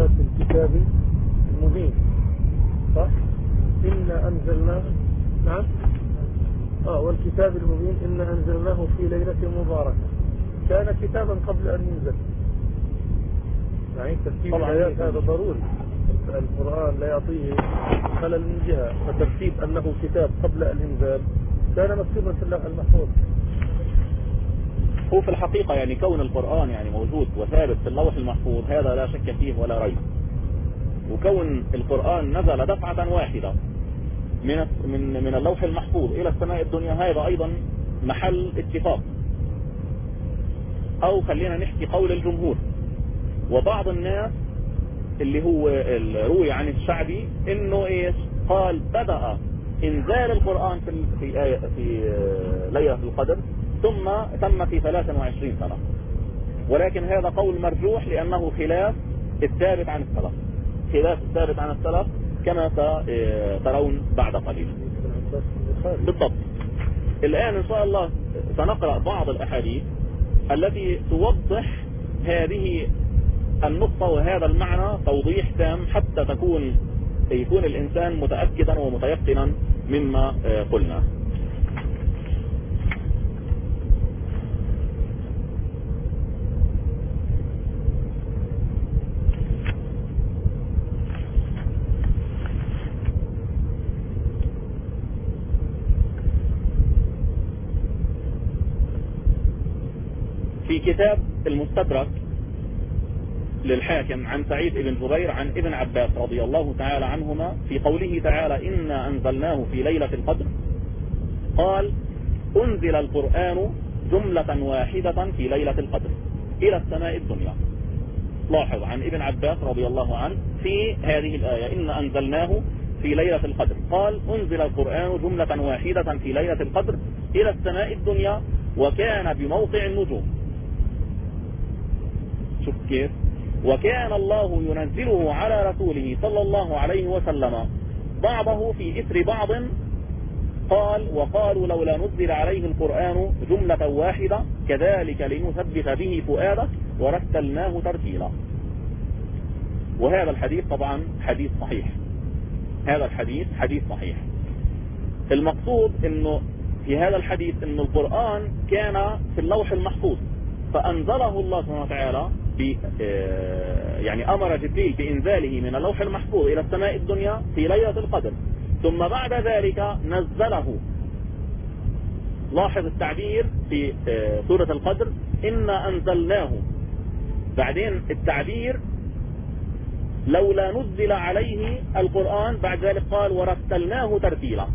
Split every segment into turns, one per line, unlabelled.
آيات الكتاب المبين، صح؟ إنا أنزلناه، نعم، والكتاب المبين إنا أنزلناه في ليلة مباركة. كان كتابا قبل أن ينزل، يعني ترتيب الآيات هذا ضروري. القرآن لا يعطيه خلل من جهة، فترتيب أنه كتاب قبل الإنزال كان مكتوبا في اللوح المحفوظ.
هو في الحقيقة يعني كون القرآن يعني موجود وثابت في اللوح المحفوظ هذا لا شك فيه ولا ريب، وكون القرآن نزل دفعة واحدة من اللوح المحفوظ إلى السماء الدنيا هذا أيضا محل اتفاق، أو خلينا نحكي قول الجمهور. وبعض الناس اللي هو روي عن الشعبي إنه إيش قال بدأ إنزال القرآن في ليلة القدر ثم تم في 23 سنة، ولكن هذا قول مرجوح لأنه خلاف الثابت عن السلف، خلاف الثابت عن السلف كما سترون بعد قليل. بالضبط. الآن إن شاء الله سنقرأ بعض الأحاديث التي توضح هذه النقطة وهذا المعنى توضيح تام حتى يكون الإنسان متأكدا ومتيقنا مما قلنا. في كتاب المستدرك للحاكم عن سعيد بن جبير عن ابن عباس رضي الله تعالى عنهما في قوله تعالى إنا أنزلناه في ليلة القدر قال أنزل القرآن جملة واحدة في ليلة القدر إلى السماء الدنيا. لاحظ عن ابن عباس رضي الله عنه في هذه الآية إنا أنزلناه في ليلة القدر قال أنزل القرآن جملة واحدة في ليلة القدر إلى السماء الدنيا وكان بموقع النجوم. شوف كيف، وكان الله ينزله على رسوله صلى الله عليه وسلم بعضه في إثر بعض. قال وقالوا لولا نزل عليه القرآن جملة واحدة كذلك لنثبت به فؤادك ورتلناه ترتيلا. وهذا الحديث طبعا حديث صحيح، هذا الحديث حديث صحيح. المقصود انه في هذا الحديث ان القرآن كان في اللوح المحفوظ فأنزله الله سبحانه وتعالى يعني أمر جبريل بإنزاله من اللوح المحفوظ إلى السماء الدنيا في ليلة القدر ثم بعد ذلك نزله. لاحظ التعبير في سورة القدر إنا أنزلناه، بعدين التعبير لولا نزل عليه القرآن بعد ذلك قال ورتلناه ترتيلا.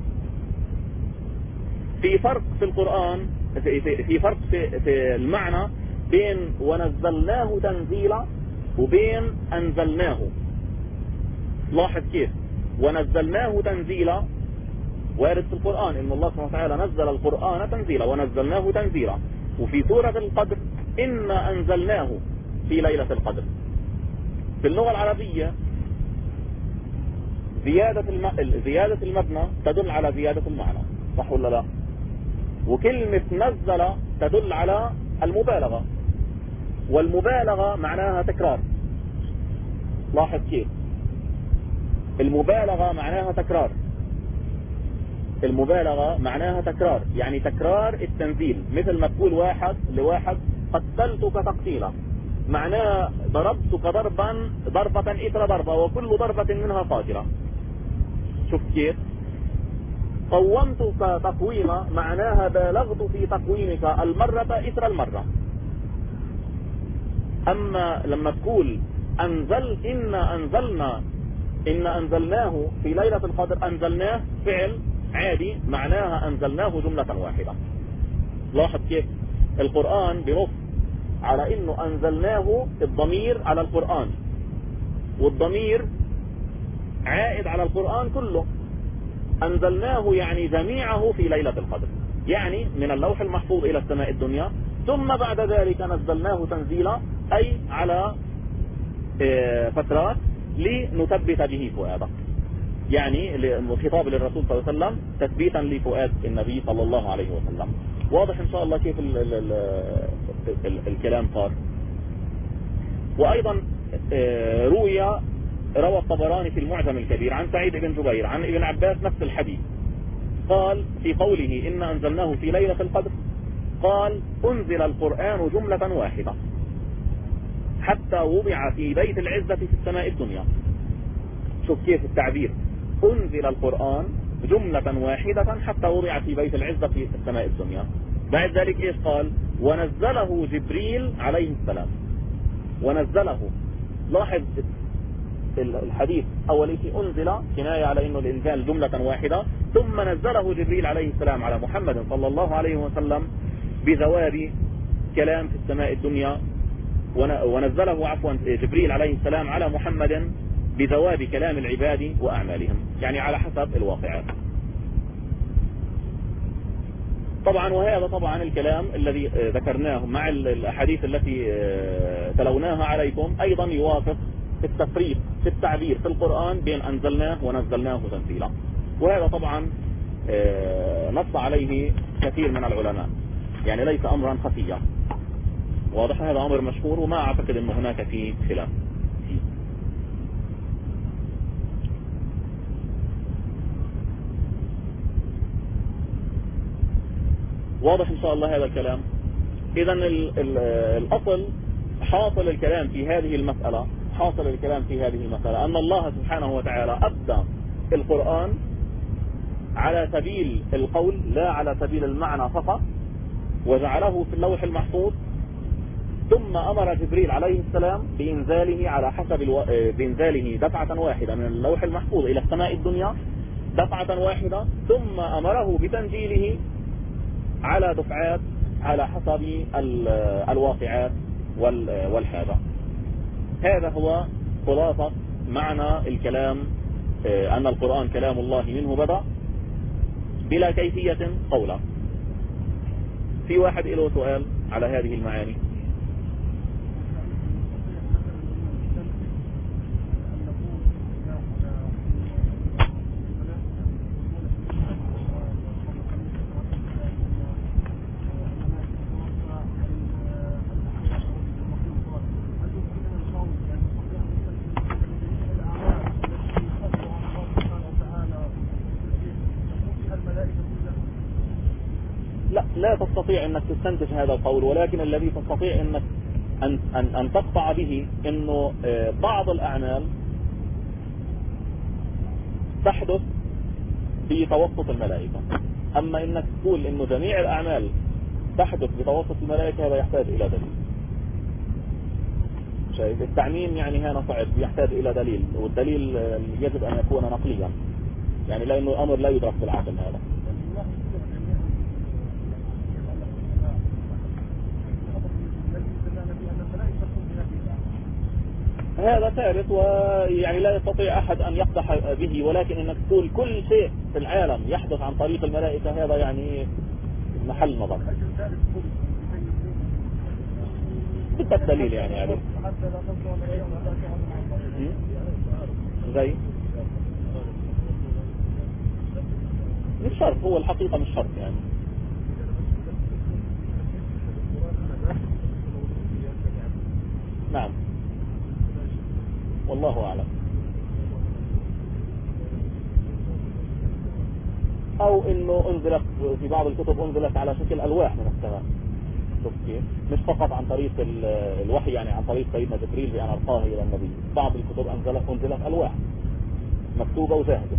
في فرق في القرآن، في فرق في المعنى بين ونزلناه تنزيلا وبين أنزلناه. لاحظ كيف ونزلناه تنزيلا وارد في القرآن إن الله سبحانه وتعالى نزل القرآن تنزيلا ونزلناه تنزيلا، وفي سورة القدر إنا أنزلناه في ليلة القدر. في اللغة العربية زيادة المبنى تدل على زيادة المعنى، صح ولا لا؟ وكلمة نزل تدل على المبالغة، والمبالغة معناها تكرار. لاحظ كيف المبالغة معناها تكرار، المبالغة معناها تكرار، يعني تكرار التنزيل. مثل ما تقول واحد لواحد قتلتك تقتيلا، معناها ضربتك ضربة إثر ضربة وكل ضربة منها قاتلة. شوف كيف قومتك تقويما، معناها بالغت في تقويمك المرة إثر المرة. أما لما تقول إنا أنزلناه في ليلة القدر، أنزلناه فعل عادي معناها أنزلناه جملة واحدة. لاحظ كيف القرآن بنص على إنه أنزلناه، الضمير على القرآن والضمير عائد على القرآن كله. أنزلناه يعني جميعه في ليلة القدر، يعني من اللوح المحفوظ إلى السماء الدنيا ثم بعد ذلك نزلناه تنزيلا، أي على فترات لنثبت به فؤادك، يعني خطاب للرسول صلى الله عليه وسلم تثبيتا لفؤاد النبي صلى الله عليه وسلم. واضح إن شاء الله كيف الكلام صار. وأيضا روى الطبراني في المعجم الكبير عن سعيد بن جبير عن ابن عباس نفس الحديث، قال في قوله إن أنزلناه في ليلة القدر، قال أنزل القرآن جملة واحدة حتى وضع في بيت العزة في السماء الدنيا. شوف كيف التعبير، أنزل القرآن جملة واحدة حتى وضع في بيت العزة في السماء الدنيا. بعد ذلك إيش قال؟ ونزله جبريل عليه السلام. ونزله، لاحظ الحديث أول شيء أنزل كناية على أنه الإنزال جملة واحدة، ثم نزله جبريل عليه السلام على محمد صلى الله عليه وسلم بذواب كلام في السماء الدنيا، ونزله عفوا جبريل عليه السلام على محمد بذواب كلام العباد وأعمالهم، يعني على حسب الواقعات. طبعا وهذا طبعا الكلام الذي ذكرناه مع الأحاديث التي تلوناها عليكم أيضا يوافق التفريق في التعبير في القرآن بين أنزلناه ونزلناه تنزيلا، وهذا طبعا نص عليه كثير من العلماء، يعني ليس أمرا خفيا، واضح؟ هذا أمر مشهور وما أعتقد أن هناك فيه خلاف. واضح إن شاء الله هذا الكلام. إذا الأصل حاصل الكلام في هذه المسألة، حاصل الكلام في هذه المسألة أن الله سبحانه وتعالى أبدى القرآن على سبيل القول لا على سبيل المعنى فقط، وجعله في اللوح المحفوظ، ثم أمر جبريل عليه السلام بإنزاله على حسب بإنزاله دفعة واحدة من اللوح المحفوظ إلى السماء الدنيا دفعة واحدة، ثم أمره بتنزيله على دفعات على حسب الواقعات والحاجة. هذا هو خلاصة معنى الكلام، أن القرآن كلام الله منه بدأ بلا كيفية قولا. في واحد له سؤال على هذه المعاني؟ لا تستطيع انك تستنتج هذا القول، ولكن الذي تستطيع انك ان تقطع به انه بعض الاعمال تحدث بتوسط الملائكة. اما انك تقول انه جميع الاعمال تحدث بتوسط الملائكة هذا يحتاج الى دليل. شايف التعميم يعني هنا صعب، يحتاج الى دليل، والدليل يجب ان يكون نقليا، يعني لانه الامر لا يدرك بالعقل. هذا ثابت، ويعني لا يستطيع أحد أن يقدح به، ولكن إنك تقول كل شيء في العالم يحدث عن طريق الملائكة هذا يعني محل نظر. بدك دليل يعني عليه. زي مش شرط، هو الحقيقة مش شرط يعني. نعم والله أعلم. أو إنه أنزلت في بعض الكتب أنزلت على شكل ألواح من السماء، شوف كيف، مش فقط عن طريق الوحي، يعني عن طريق سيدنا جبريل بأن ألقاه إلى النبي. بعض الكتب أنزلت ألواح مكتوبة وشاهدة.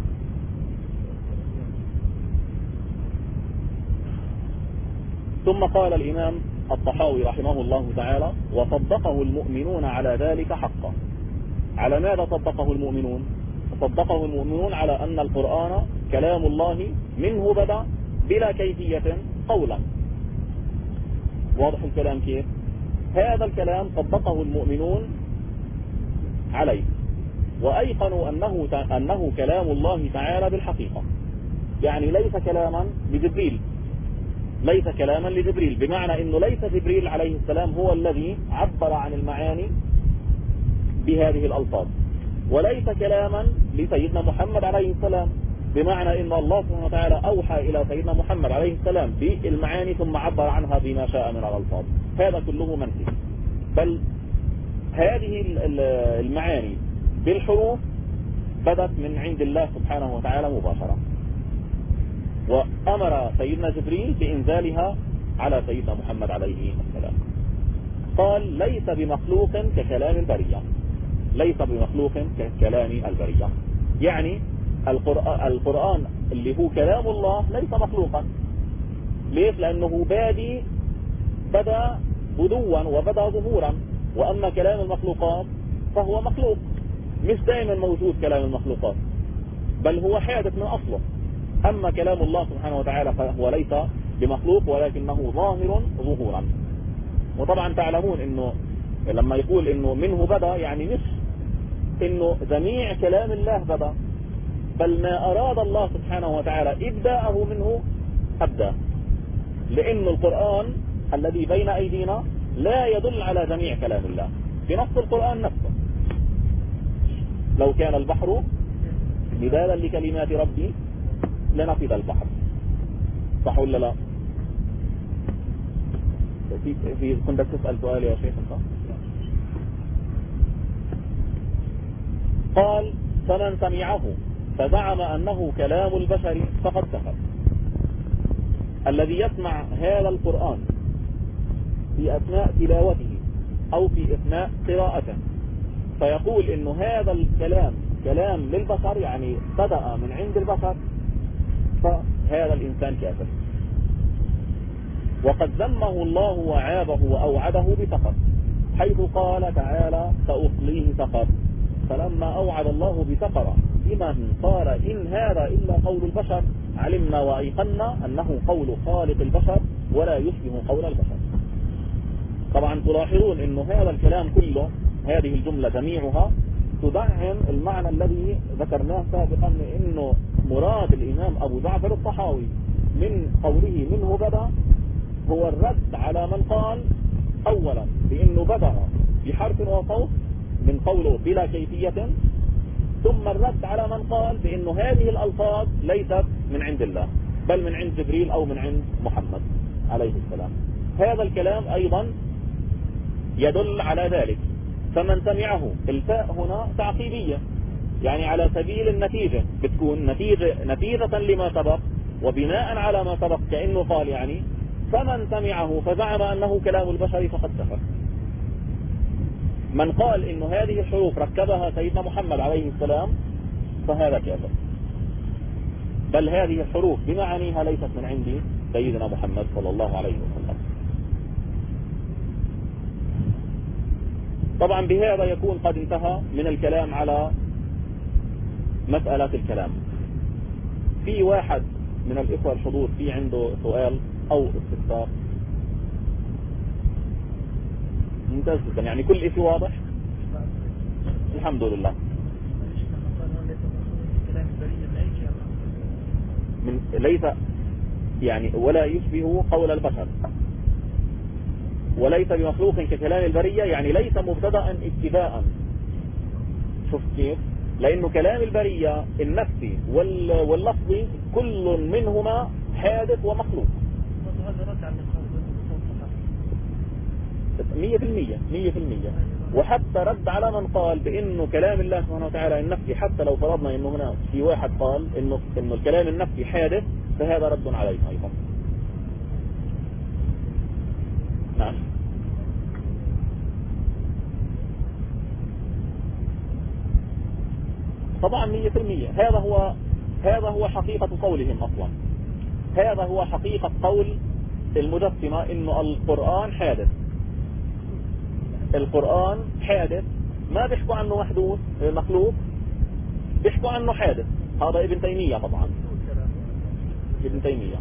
ثم قال الإمام الطحاوي رحمه الله تعالى: وصدقه المؤمنون على ذلك حقا. على ماذا صدقه المؤمنون؟ صدقه المؤمنون على أن القرآن كلام الله منه بدأ بلا كيفية قولا. واضح الكلام كيف؟ هذا الكلام صدقه المؤمنون عليه، وأيقنوا أنه كلام الله تعالى بالحقيقة، يعني ليس كلاما لجبريل، ليس كلاما لجبريل، بمعنى أنه ليس جبريل عليه السلام هو الذي عبر عن المعاني بهذه الألفاظ، وليس كلاما لسيدنا محمد عليه السلام، بمعنى أن الله سبحانه وتعالى أوحى إلى سيدنا محمد عليه السلام بالمعاني ثم عبر عنها بما شاء من الألفاظ. هذا كله منفي، بل هذه المعاني بالحروف بدت من عند الله سبحانه وتعالى مباشرة، وأمر سيدنا جبريل بإنزالها على سيدنا محمد عليه السلام. قال ليس بمخلوق ككلام البرية، ليس بمخلوق ككلام البرية، يعني القرآن اللي هو كلام الله ليس مخلوقا. ليش؟ لأنه بدأ بدوا وبدأ ظهورا، وأما كلام المخلوقات فهو مخلوق، مش دائما موجود كلام المخلوقات، بل هو حادث من أصله. أما كلام الله سبحانه وتعالى فهو ليس بمخلوق، ولكنه ظاهر ظهورا. وطبعا تعلمون انه لما يقول انه منه بدأ، يعني مش انه جميع كلام الله بدأ، بل ما اراد الله سبحانه وتعالى ابداءه منه ابدأ، لان القرآن الذي بين ايدينا لا يدل على جميع كلام الله في نص القرآن نفسه. لو كان البحر مدادا لكلمات ربي لنفد البحر، صح ولا لا؟ كنت تسأل سؤال يا شيخ انت؟ قال فمن سمعه فزعم أنه كلام البشر فقد كفر. الذي يسمع هذا القرآن في أثناء تلاوته أو في أثناء قراءته فيقول إنه هذا الكلام كلام للبشر، يعني بدأ من عند البشر، فهذا الإنسان كافر. وقد ذمه الله وعابه وأوعده بسقط، حيث قال تعالى سأصليه سقر. فلما أوعد الله بسقر لمن قال إن هذا إلا قول البشر علمنا وأيقنا أنه قول خالق البشر ولا يشبه قول البشر. طبعا تلاحظون أنه هذا الكلام كله، هذه الجملة جميعها تدعم المعنى الذي ذكرناه سابقا، أنه مراد الإمام أبو جعفر الطحاوي من قوله منه بدأ هو الرد على من قال أولا بأنه بدأ بحرف وصوت من قوله بلا كيفية، ثم الرد على من قال بأنه هذه الألفاظ ليست من عند الله بل من عند جبريل أو من عند محمد عليه السلام. هذا الكلام أيضا يدل على ذلك. فمن سمعه، الفاء هنا تعقيبية، يعني على سبيل النتيجة، بتكون نتيجة لما سبق وبناء على ما سبق، كأنه قال يعني فمن سمعه فزعم أنه كلام البشر فقد كفر. من قال إنه هذه الحروف ركبها سيدنا محمد عليه السلام فهذا كافر، بل هذه الحروف بمعانيها ليست من عند سيدنا محمد صلى الله عليه وسلم. طبعا بهذا يكون قد انتهى من الكلام على مسألة الكلام. في واحد من الإخوة الحضور في عنده سؤال أو استفسار؟ ممتاز جدا، يعني كل شيء واضح الحمد لله. من ليس يعني ولا يشبه قول البشر وليس بمخلوق ككلام البرية، يعني ليس مبتدأ ابتداء. شوف كيف؟ لأنه كلام البرية النفسي واللفظي كل منهما حادث ومخلوق. 100%. وحتى رد على من قال بأنه كلام الله سبحانه وتعالى النفسي، حتى لو فرضنا أنه هنا في واحد قال أنه الكلام النفسي حادث، فهذا رد عليه أيضا. نعم. طبعا 100%. هذا هو حقيقة قولهم أصلا. هذا هو حقيقة قول المجسمة إنه القرآن حادث. القرآن حادث، ما بيحكوا عنه محدوث مخلوق، بيحكوا عنه حادث. هذا ابن تيمية طبعا، ابن تيمية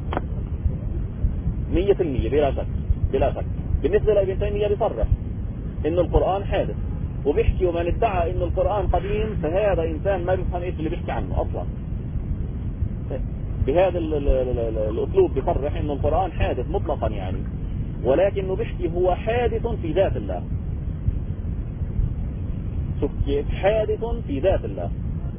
100% بلا شك. بالنسبة لابن تيمية بيصرح إنه القرآن حادث، وبيحكي ومن ادعى إنه القرآن قديم فهذا إنسان ما بيفهم إيش اللي بيحكي عنه أصلا. بهذا الأسلوب بيصرح إنه القرآن حادث مطلقا يعني، ولكنه بيحكي هو حادث في ذات الله. شوف كيف؟ حادث في ذات الله،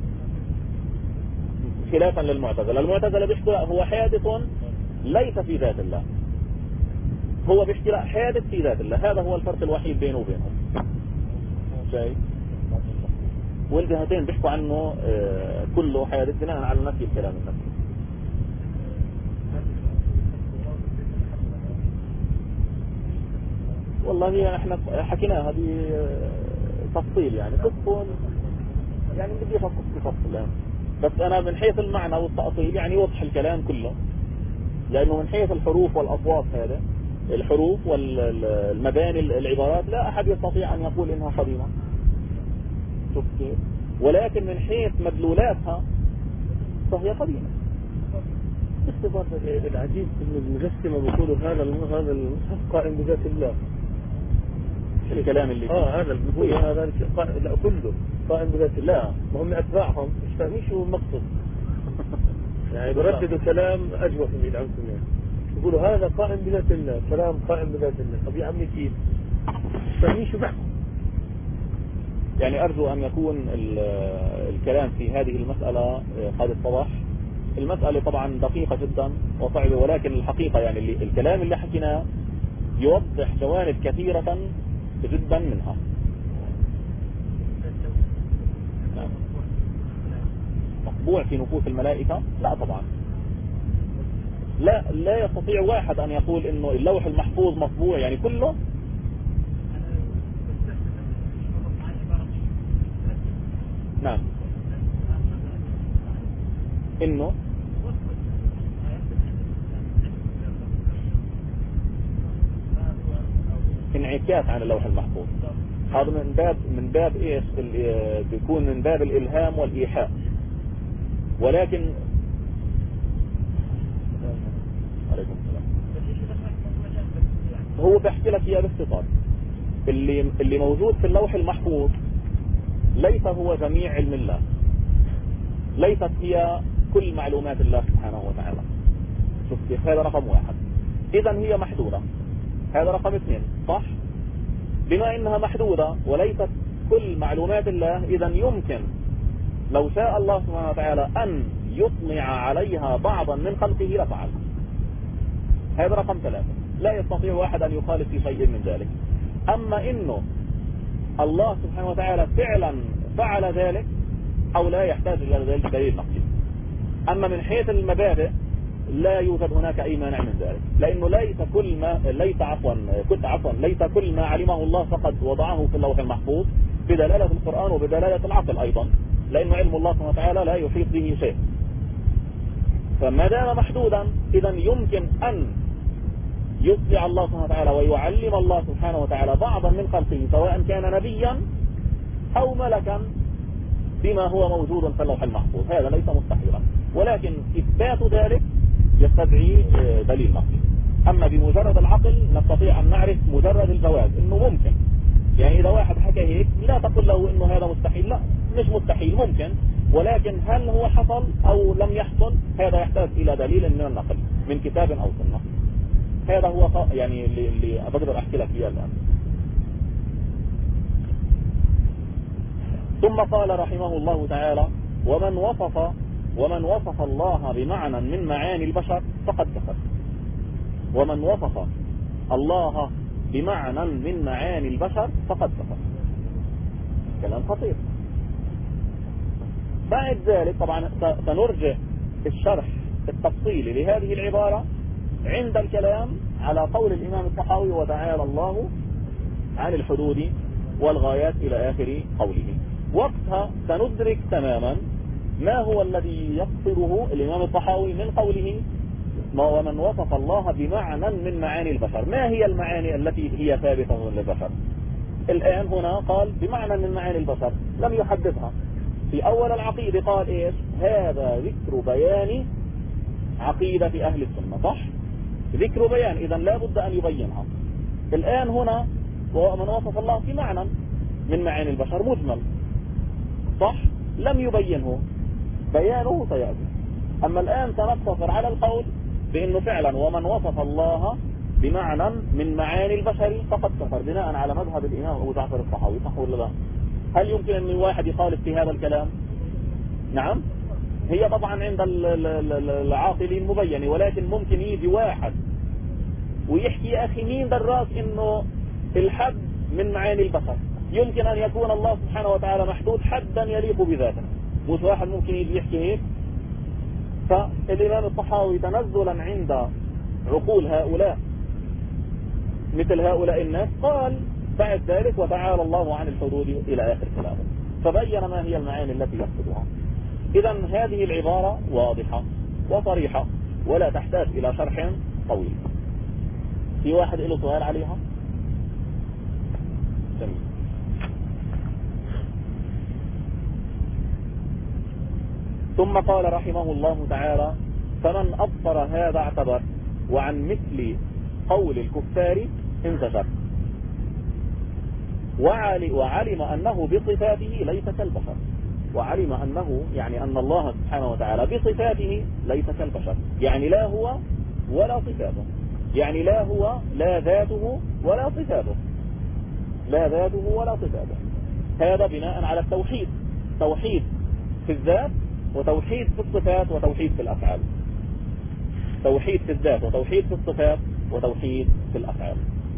خلافا للمعتزلة. المعتزلة بيحكي لا هو حادث ليس في ذات الله، هو بيحكي لا حادث في ذات الله. هذا هو الفرق الوحيد بينه وبينهم. شايف؟ والجهتين بيحكوا عنه كله حادث بناء على نفي الكلام النفسي. والله احنا حكيناها بتفصيل يعني قصة يعني بدي افصل بفصل، بس انا من حيث المعنى والتأصيل يعني يوضح الكلام كله، لانه من حيث الحروف والاصوات هذا الحروف والمباني العبارات لا احد يستطيع ان يقول انها قديمة، شوف كيف، ولكن من حيث مدلولاتها فهي قديمة.
العجيب ان المجسمة بيقولوا هذا المصحف قائم بذات الله.
الكلام اللي
هذا بيقول هذا لا كله قائم بذات الله، ما هم اتباعهم مش فاهمين شو المقصد. يعني برددوا كلام اجوف من العمسم، يقولوا هذا قائم بذات الله، كلام قائم بذات الله. طب يا عمي كيف؟ مش فاهمين شو بحكوا.
يعني ارجو ان يكون الكلام في هذه المسألة قد اتضح. المسألة طبعا دقيقة جدا وصعبة، ولكن الحقيقة يعني الكلام اللي حكيناه يوضح جوانب كثيرة جدا منها. مطبوع في نفوس الملائكة؟ لا طبعا، لا يستطيع واحد ان يقول انه اللوح المحفوظ مطبوع يعني كله. نعم، انه انعكاس عن اللوح المحفوظ، هذا من باب ايش؟ بيكون من باب الالهام والايحاء. ولكن عليكم السلام، هو بيحكي لك اياه باختصار. اللي موجود في اللوح المحفوظ ليس هو جميع علم الله، ليست هي كل معلومات الله سبحانه وتعالى. شوف كيف؟ هذا رقم واحد. اذا هي محدودة. هذا رقم اثنين، صح؟ بما انها محدودة وليست كل معلومات الله، اذا يمكن لو شاء الله سبحانه وتعالى ان يطلع عليها بعضا من خلقه لفعل. هذا رقم ثلاثة، لا يستطيع واحد ان يخالف في شيء من ذلك. اما انه الله سبحانه وتعالى فعلا فعل ذلك او لا، يحتاج الى ذلك دليل نقلي. اما من حيث المبادئ لا يوجد هناك اي مانع من ذلك، لانه ليس كل ما علمه الله فقد وضعه في اللوح المحفوظ بدلالة القرآن وبدلالة العقل ايضا، لانه علم الله سبحانه وتعالى لا يحيط به شيء. فما دام محدودا اذا يمكن ان يطلع الله سبحانه وتعالى ويعلم الله سبحانه وتعالى بعضا من خلقه، سواء كان نبيا او ملكا، بما هو موجود في اللوح المحفوظ. هذا ليس مستحيلا، ولكن اثبات ذلك يستدعي دليل نقلي. اما بمجرد العقل نستطيع ان نعرف مجرد الجواز انه ممكن. يعني اذا واحد حكى هيك لا تقول له انه هذا مستحيل، لا مش مستحيل، ممكن، ولكن هل هو حصل او لم يحصل هذا يحتاج الى دليل من النقل من كتاب او سنة. هذا هو يعني اللي بقدر احكي لك اياه الان. ثم قال رحمه الله تعالى: ومن وصف الله بمعنى من معاني البشر فقد كفر. ومن وصف الله بمعنى من معاني البشر فقد كفر. كلام خطير. بعد ذلك طبعا سنرجع الشرح التفصيلي لهذه العبارة عند الكلام على قول الإمام الطحاوي: وتعالى الله عن الحدود والغايات إلى آخر قوله. وقتها سندرك تماما ما هو الذي يقصده الإمام الطحاوي من قوله ومن وصف الله بمعنى من معاني البشر. ما هي المعاني التي هي ثابتة للبشر؟ الآن هنا قال بمعنى من معاني البشر، لم يحددها. في أول العقيدة قال إيش؟ هذا ذكر بيان عقيدة أهل السنة، صح؟ ذكر بيان، إذا لا بد أن يبينها. الآن هنا ومن وصف الله بمعنى من معاني البشر مجمل، صح؟ لم يبينه، بيانه سيأتي. أما الآن سنقتصر على القول بأنه فعلا ومن وصف الله بمعنى من معاني البشر فقد كفر، بناء على مذهب الإمام أبو جعفر الطحاوي، صح ولا لا؟ هل يمكن أن واحد يخالف في هذا الكلام؟ نعم، هي طبعا عند العاقلين مبينة، ولكن ممكن يجي واحد ويحكي يا أخي مين دراك إنه الحد من معاني البشر، يمكن أن يكون الله سبحانه وتعالى محدود حدا يليق بذاته، مش واحد ممكن يجي يحكي هيك. فالإمام الطحاوي تنزلا عند عقول هؤلاء مثل هؤلاء الناس قال بعد ذلك وتعالى الله عن الحدود إلى آخر كلامه، فبين ما هي المعاني التي يقصدها. إذا هذه العبارة واضحة وصريحة ولا تحتاج إلى شرح طويل. في واحد له سؤال عليها؟ جميل. ثم قال رحمه الله تعالى: فمن أبصر هذا اعتبر، وعن مثل قول الكفار انزجر، وعلم أنه بصفاته ليس كالبشر. وعلم أنه يعني أن الله سبحانه وتعالى بصفاته ليس كالبشر، يعني لا هو ولا صفاته، يعني لا هو لا ذاته ولا صفاته، لا ذاته ولا صفاته. هذا بناء على التوحيد، توحيد في الذات وتوحيد في الصفات وتوحيد في الأفعال، توحيد في الذات وتوحيد في الصفات وتوحيد في الأفعال.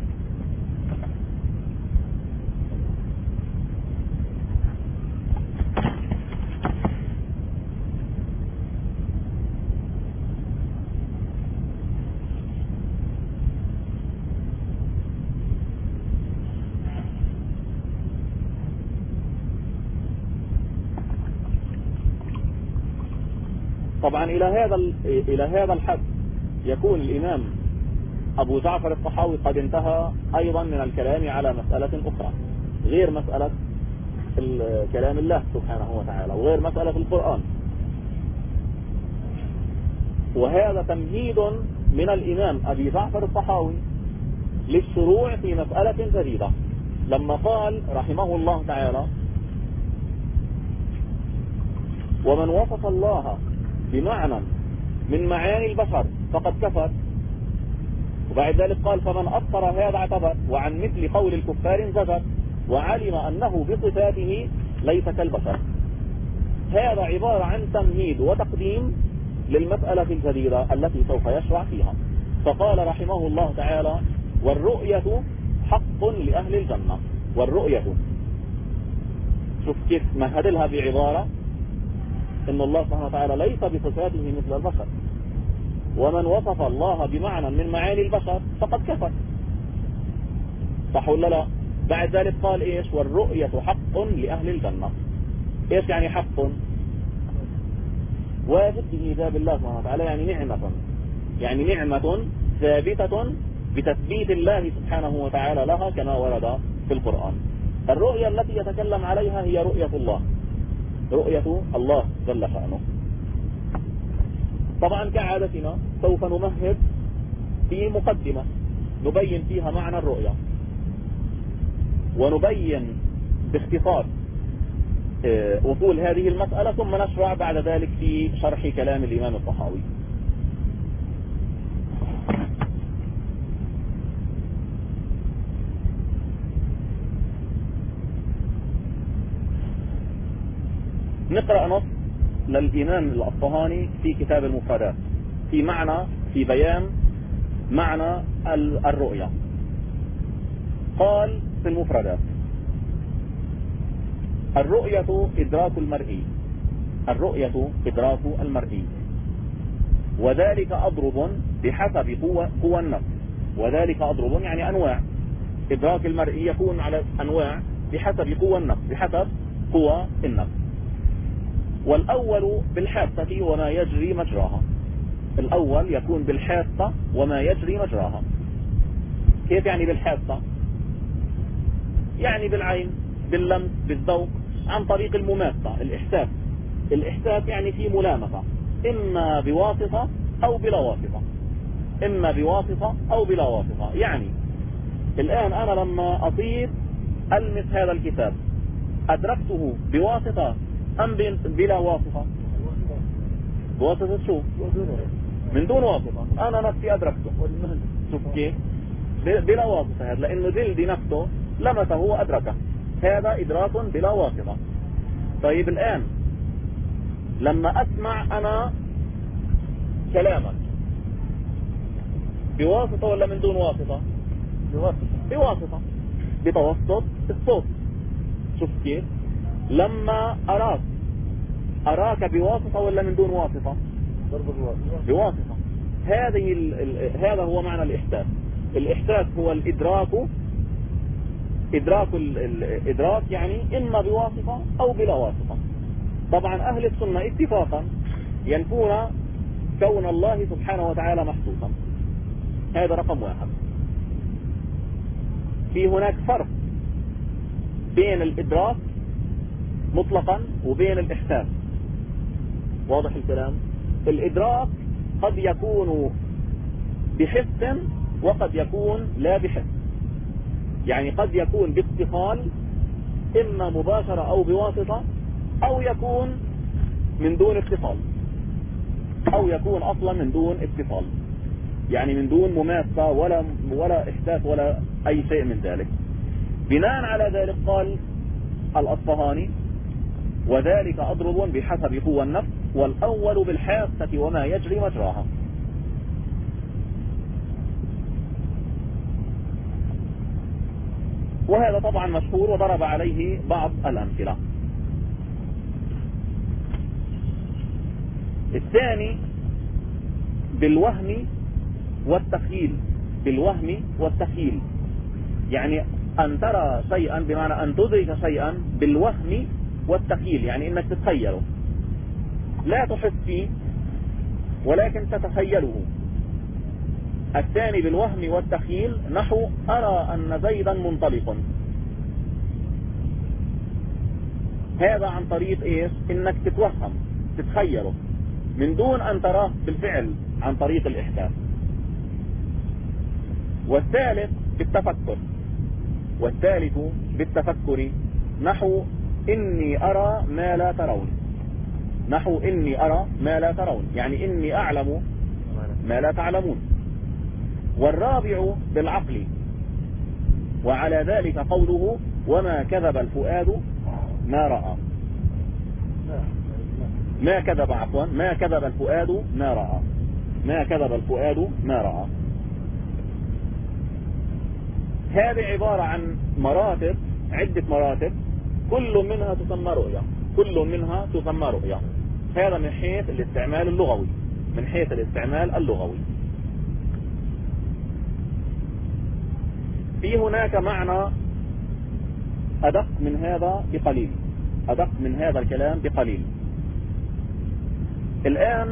طبعا إلى هذا الحد يكون الإمام أبو جعفر الطحاوي قد انتهى أيضا من الكلام على مسألة أخرى غير مسألة كلام الله سبحانه وتعالى وغير مسألة القرآن. وهذا تمهيد من الإمام أبي جعفر الطحاوي للشروع في مسألة جديدة، لما قال رحمه الله تعالى: ومن وصف الله بمعنى من معاني البشر فقد كفر. وبعد ذلك قال: فمن أبصر هذا اعتبر، وعن مثل قول الكفار انزجر، وعلم أنه بصفاته ليس كالبشر. هذا عبارة عن تمهيد وتقديم للمسألة الجديدة التي سوف يشرع فيها. فقال رحمه الله تعالى: والرؤية حق لأهل الجنة. والرؤية، شوف كيف مهد لها بعبارة إن الله سبحانه وتعالى ليس بصفاته مثل البشر، ومن وصف الله بمعنى من معاني البشر فقد كفر. صح ولا لا؟ بعد ذلك قال إيش؟ والرؤية حق لأهل الجنة. إيش يعني حق؟ واجب بإيجاب الله سبحانه وتعالى، يعني نعمة، يعني نعمة ثابتة بتثبيت الله سبحانه وتعالى لها كما ورد في القرآن. الرؤية التي يتكلم عليها هي رؤية الله، رؤية الله جل شأنه. طبعا كعادتنا سوف نمهد في مقدمة نبين فيها معنى الرؤية، ونبين باختصار أصول هذه المسألة، ثم نشرع بعد ذلك في شرح كلام الإمام الطحاوي. نقرأ نص للإمام الأصفهاني في كتاب المفردات في بيان معنى الرؤية. قال في المفردات: الرؤية إدراك المرئي، الرؤية إدراك المرئي، وذلك أضرب بحسب قوى النفس. وذلك أضرب يعني أنواع، إدراك المرئي يكون على أنواع بحسب قوى النفس، بحسب قوى النفس. والأول بالحاسة وما يجري مجراها، الأول يكون بالحاسة وما يجري مجراها. كيف يعني بالحاسة؟ يعني بالعين، باللمس، بالذوق، عن طريق المماسة، الإحساس. الإحساس يعني في ملامسة، إما بواسطة أو بلا واسطة، إما بواسطة أو بلا واسطة. يعني الآن أنا لما أطير ألمس هذا الكتاب أدركته بواسطة أم بلا واسطة؟ بواسطة شو؟ من دون واسطة، أنا نفسي أدركته. شوف كيف؟ بلا واسطة، هذا لأنه جلدي نفسه لمسه وأدركه، هذا إدراك بلا واسطة. طيب الآن لما أسمع أنا كلامك بواسطة ولا من دون واسطة؟ بواسطة، بتوسط الصوت. شوف كيف لما أراك بواسطة ولا من دون واسطة؟ بواسطة. هذا هو معنى الإحساس. الإحساس هو الإدراك يعني إما بواسطة أو بلا واسطة. طبعا أهل السنة اتفاقا ينفون كون الله سبحانه وتعالى محسوسا. هذا رقم واحد. في هناك فرق بين الإدراك مطلقا وبين الإحساس. واضح الكلام؟ الإدراك قد يكون بحس وقد يكون لا بحس. يعني قد يكون باتصال إما مباشرة أو بواسطة، أو يكون من دون اتصال، أو يكون أصلا من دون اتصال، يعني من دون مماسة ولا إحساس ولا أي شيء من ذلك. بناء على ذلك قال الأصفهاني: وذلك أضرب بحسب قوى النفس، والأول بالحاسة وما يجري مجراها. وهذا طبعا مشهور وضرب عليه بعض الأمثلة. الثاني بالوهم والتخيل. بالوهم والتخيل يعني أن ترى شيئا، بمعنى أن تدرك شيئا بالوهم والتخيل، يعني إنك تتخيله، لا تحس فيه ولكن تتخيله. الثاني بالوهم والتخيل نحو أرى أن زيدا منطلق. هذا عن طريق إيش؟ إنك تتوهم تتخيله من دون أن تراه بالفعل عن طريق الإحساس. والثالث بالتفكر. والثالث بالتفكر نحو إني أرى ما لا ترون. نحو إني أرى ما لا ترون، يعني إني أعلم ما لا تعلمون. والرابع بالعقل. وعلى ذلك قوله: وما كذب الفؤاد ما رأى. ما كذب الفؤاد ما رأى. ما كذب الفؤاد ما رأى. هذه عبارة عن مراتب، عدة مراتب، كل منها تسمى رؤية. كل منها تسمى رؤية. هذا من حيث الاستعمال اللغوي. من حيث الاستعمال اللغوي. في هناك معنى أدق من هذا بقليل، أدق من هذا الكلام بقليل. الآن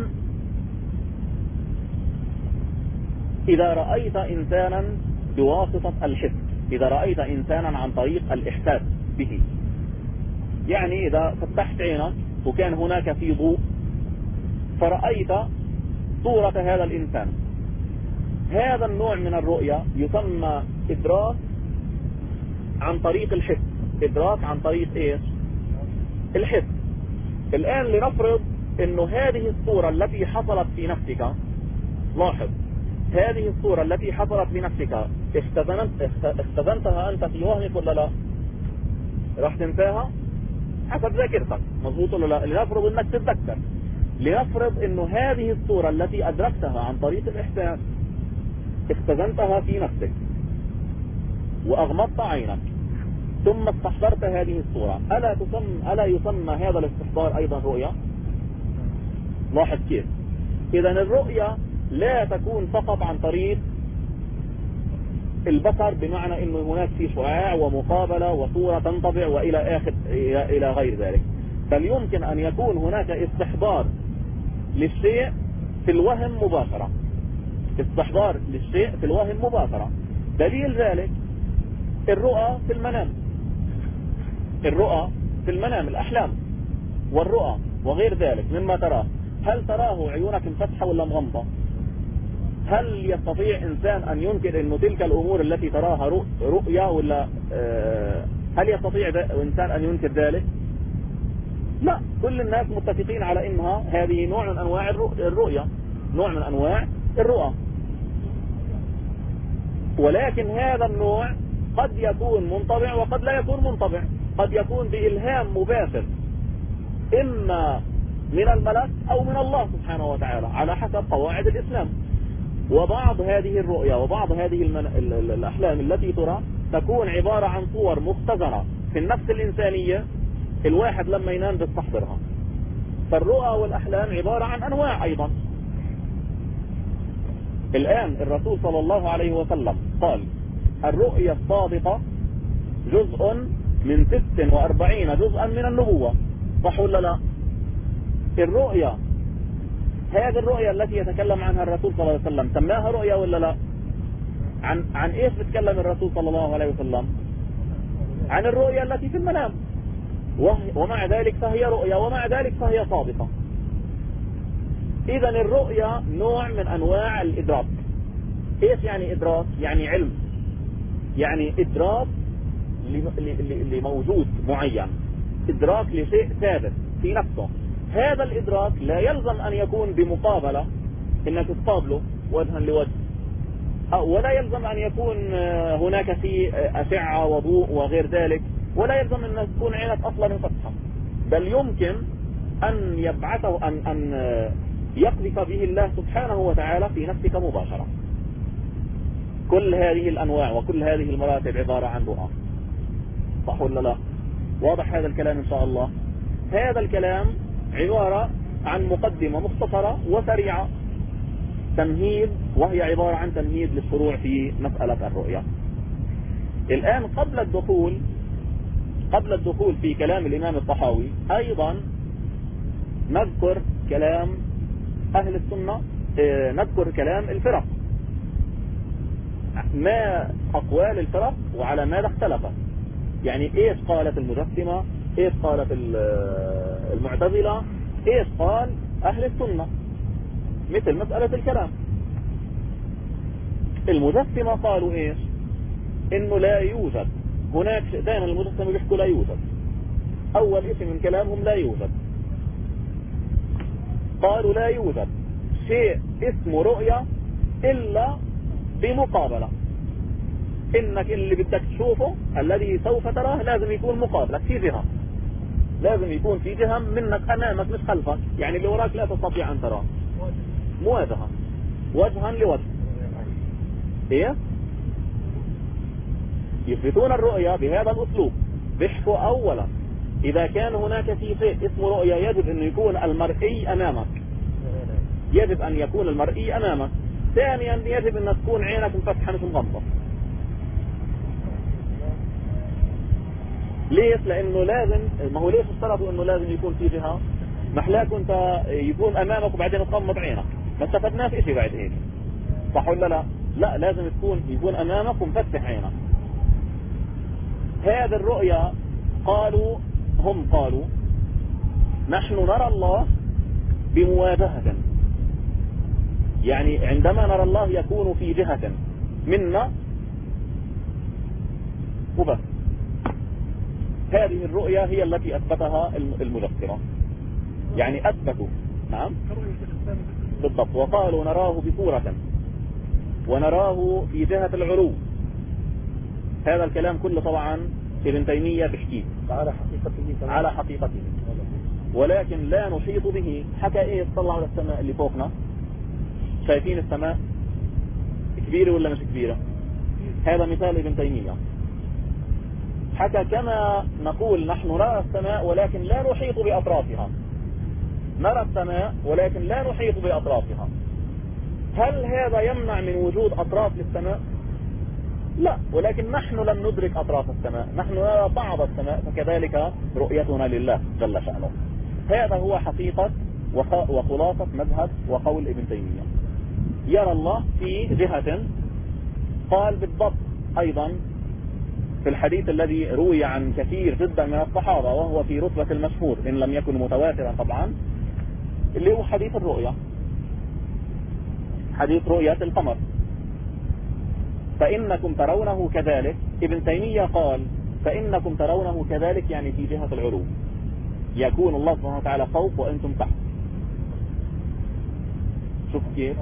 إذا رأيت إنسانا بواسطة الحس، إذا رأيت إنسانا عن طريق الإحساس به، يعني إذا فتحت عينك وكان هناك في ضوء فرأيت صورة هذا الإنسان، هذا النوع من الرؤية يسمى إدراك عن طريق الحس. إدراك عن طريق إيش؟ الحس. الآن لنفرض إنه هذه الصورة التي حصلت في نفسك، لاحظ، هذه الصورة التي حصلت في نفسك اختزنتها أنت في وهمك ولا لا؟ راح تنساها حسب ذاكرتك، مظبوط ولا لا؟ لنفرض إنك تتذكر. لنفرض إنه هذه الصورة التي أدركتها عن طريق الإحساس اختزنتها في نفسك وأغمضت عينك ثم استحضرت هذه الصورة، ألا يسمى هذا الاستحضار أيضا رؤية؟ لاحظ كيف. إذن الرؤية لا تكون فقط عن طريق البصر، بمعنى أنه هناك في شعاع ومقابلة وصورة تنطبع إلى غير ذلك، بل يمكن أن يكون هناك استحضار للشيء في الوهم مباشرة. استحضار للشيء في الوهم مباشرة. دليل ذلك الرؤى في المنام. الرؤى في المنام، الأحلام والرؤى وغير ذلك مما تراه. هل تراه عيونك مفتحة ولا مغمضة؟ هل يستطيع إنسان أن ينكر أن تلك الأمور التي تراها رؤيا ولا هل يستطيع إنسان أن ينكر ذلك؟ لا، كل الناس متفقين على أنها هذه نوع من أنواع الرؤيا، نوع من أنواع الرؤى. ولكن هذا النوع قد يكون منطبع وقد لا يكون منطبع. قد يكون بإلهام مباشر إما من الملك أو من الله سبحانه وتعالى على حسب قواعد الإسلام. وبعض هذه الرؤيا وبعض هذه الأحلام التي ترى تكون عبارة عن صور مختزنة في النفس الإنسانية الواحد لما ينام بيستحضرها. فالرؤى والأحلام عبارة عن أنواع أيضا. الآن الرسول صلى الله عليه وسلم قال الرؤيا الصادقة جزء من 46 جزءا من النبوة، صح ولا لا؟ الرؤيا، هذه الرؤيا التي يتكلم عنها الرسول صلى الله عليه وسلم سماها رؤيا ولا لا؟ عن ايش بتكلم الرسول صلى الله عليه وسلم؟ عن الرؤيا التي في المنام، ومع ذلك فهي رؤيا، ومع ذلك فهي صادقة. اذا الرؤيا نوع من انواع الادراك. ايش يعني ادراك؟ يعني علم، يعني ادراك لموجود معين، ادراك لشيء ثابت في نفسه. هذا الادراك لا يلزم ان يكون بمقابلة انك تقابله وجها لوجه، ولا يلزم ان يكون هناك في اشعة وضوء وغير ذلك، ولا يلزم ان تكون عينك اصلا مفتحة، بل يمكن ان يبعثه ان يقذف به الله سبحانه وتعالى في نفسك مباشرة. كل هذه الانواع وكل هذه المراتب عبارة عن رؤى، صح ولا لا؟ واضح هذا الكلام ان شاء الله؟ هذا الكلام عبارة عن مقدمة مختصرة وسريعة، تمهيد، وهي عبارة عن تمهيد للشروع في مسألة الرؤيا. الآن قبل الدخول في كلام الإمام الطحاوي أيضا نذكر كلام أهل السنة، نذكر كلام الفرق، ما أقوال الفرق وعلى ماذا اختلفت. يعني ايش قالت المجسمة، ايش قالت المعتزلة، ايش قال أهل السنة، مثل مسألة الكلام. المجسمة قالوا ايش؟ انه لا يوجد هناك شيء، دائما المجسمة بيحكوا لا يوجد، اول اسم من كلامهم لا يوجد. قالوا لا يوجد شيء اسمه رؤية الا بمقابلة، انك اللي بدك تشوفه الذي سوف تراه لازم يكون مقابلك في جهة، لازم يكون في جهة منك امامك مش خلفك، يعني اللي وراك لا تستطيع ان تراه، مواجهة وجها لوجه. ايه؟ يثبتون الرؤيا بهذا الاسلوب، بيحكوا اولا اذا كان هناك في شيء اسمه رؤيا يجب ان يكون المرئي امامك، يجب ان يكون المرئي امامك. ثانيا يجب ان تكون عينك مفتحة مش مغمضة. ليش؟ لانه لازم، ما هو ليش اشترطوا انه لازم يكون في جهة؟ محلاك انت يكون امامك وبعدين تغمض عينك، ما استفدناش اشي بعد هيك، صح ولا لا؟ لا، لازم يكون امامك ومفتح عينك. هذه الرؤيا هم قالوا نحن نرى الله بمواجهة، يعني عندما نرى الله يكون في جهة منا وبس. هذه الرؤيا هي التي أثبتها المجسمة، يعني أثبتوا، نعم بالضبط، وقالوا نراه بصورة ونراه في جهة العلو. هذا الكلام كله طبعا ابن تيمية بحكيه على حقيقته، ولكن لا نحيط به. حكى ايه؟ طلعوا على السماء اللي فوقنا، شايفين السماء كبيرة ولا مش كبيرة؟ هذا مثال ابن تيمية. حكى كما نقول نحن نرى السماء ولكن لا نحيط بأطرافها، نرى السماء ولكن لا نحيط بأطرافها. هل هذا يمنع من وجود أطراف للسماء؟ لا، ولكن نحن لم ندرك أطراف السماء، نحن نرى بعض السماء، فكذلك رؤيتنا لله جل شأنه. هذا هو حقيقة وخلاصة مذهب وقول ابن تيمية. يرى الله في جهة. قال بالضبط أيضا في الحديث الذي روي عن كثير جدا من الصحابة، وهو في رتبة المشهور إن لم يكن متواترا طبعا، اللي هو حديث الرؤيا، حديث رؤية القمر. فإنكم ترونه كذلك، ابن تيمية قال فإنكم ترونه كذلك، يعني في جهة العلو، يكون الله سبحانه وتعالى فوق وأنتم تحت. شوف كيف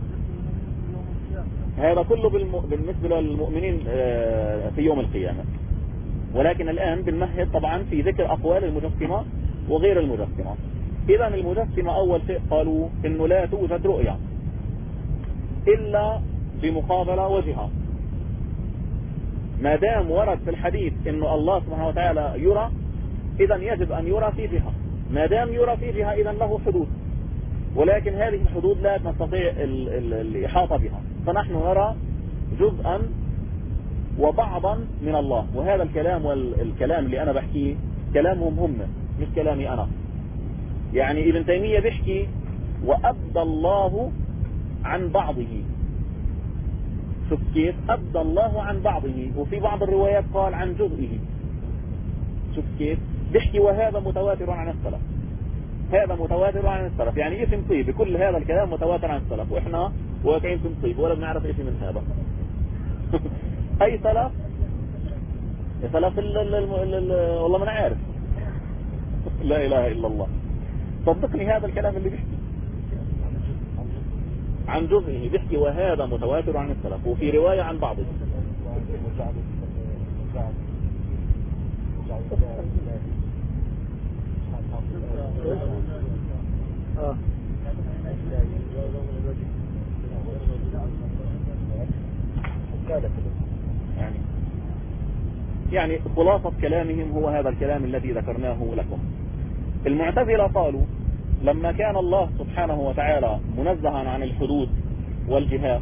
هذا كله بالنسبة للمؤمنين في يوم القيامة. ولكن الآن بنمهد طبعا في ذكر أقوال المجسمة وغير المجسمة. إذا المجسمة أول شيء قالوا إنه لا توجد رؤيا إلا بمقابلة وجهة، ما دام ورد في الحديث انه الله سبحانه وتعالى يرى، اذا يجب ان يرى في جهة. ما دام يرى في جهة اذا له حدود، ولكن هذه الحدود لا نستطيع الإحاطة بها، فنحن نرى جزءا وبعضا من الله. وهذا الكلام والكلام اللي أنا بحكيه كلامهم هم، مش كلامي أنا. يعني ابن تيمية بيحكي وأبدى الله عن بعضه. شوف كيف أبدى الله عن بعضه، وفي بعض الروايات قال عن جزئه. شوف كيف بيحكي وهذا متواتر عن السلف. هذا متواتر عن السلف، يعني اسم طيب بكل هذا الكلام متواتر عن السلف، واحنا واقعين في طيب ولا بنعرف ايش من هذا. اي سلف؟ سلف والله ما انا عارف. لا اله الا الله. صدقني هذا الكلام اللي بيحكي عن جزئه، بيحكي وهذا متواتر عن السلف، وفي رواية عن بعضه. يعني خلاصة كلامهم هو هذا الكلام الذي ذكرناه لكم. المعتزلة قالوا لما كان الله سبحانه وتعالى منزها عن الحدود والجهات،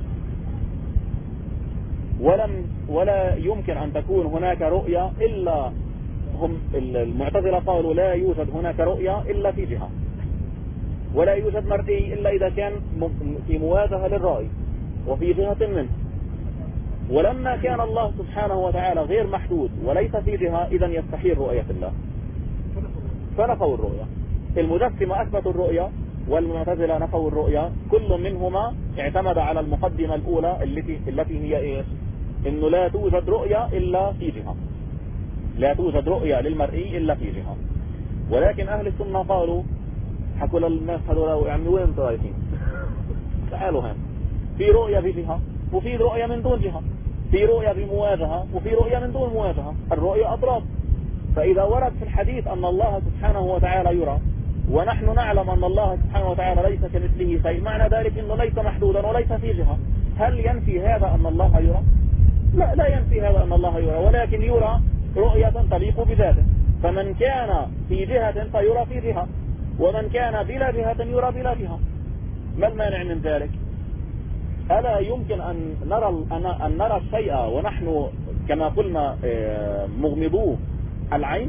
ولا يمكن أن تكون هناك رؤية إلا، هم المعتزلة قالوا لا يوجد هناك رؤية إلا في جهة، ولا يوجد مرئي إلا إذا كان في مواجهة للرأي وفي جهة منه. ولما كان الله سبحانه وتعالى غير محدود وليس في جهة، إذن يستحيل رؤية الله، فنفوا الرؤية. المجسمة أثبتوا الرؤية والمعتزلة نفوا الرؤية. كل منهما اعتمد على المقدمة الأولى التي هي إيش؟ إنه لا توجد رؤية إلا في جهة، لا توجد رؤية للمرئي إلا في جهة. ولكن أهل السنة قالوا، حكوا للناس هذول يعني وين رايحين؟ تعالوا هنا، في رؤية بجهة وفي رؤية من دون جهة، في رؤية بمواجهة وفي رؤية من دون مواجهة. الرؤية أضراب. فإذا ورد في الحديث أن الله سبحانه وتعالى يرى، ونحن نعلم أن الله سبحانه وتعالى ليس كمثله شيء، معنى ذلك أنه ليس محدودا وليس في جهة. هل ينفي هذا أن الله يرى؟ لا ينفي هذا أن الله يرى، ولكن يرى رؤية تليق بذاته. فمن كان في جهة فيرى في جهة، ومن كان بلا جهة يرى بلا جهة. ما المانع من ذلك؟ ألا يمكن أن نرى الشيء ونحن كما قلنا مغمضوه العين؟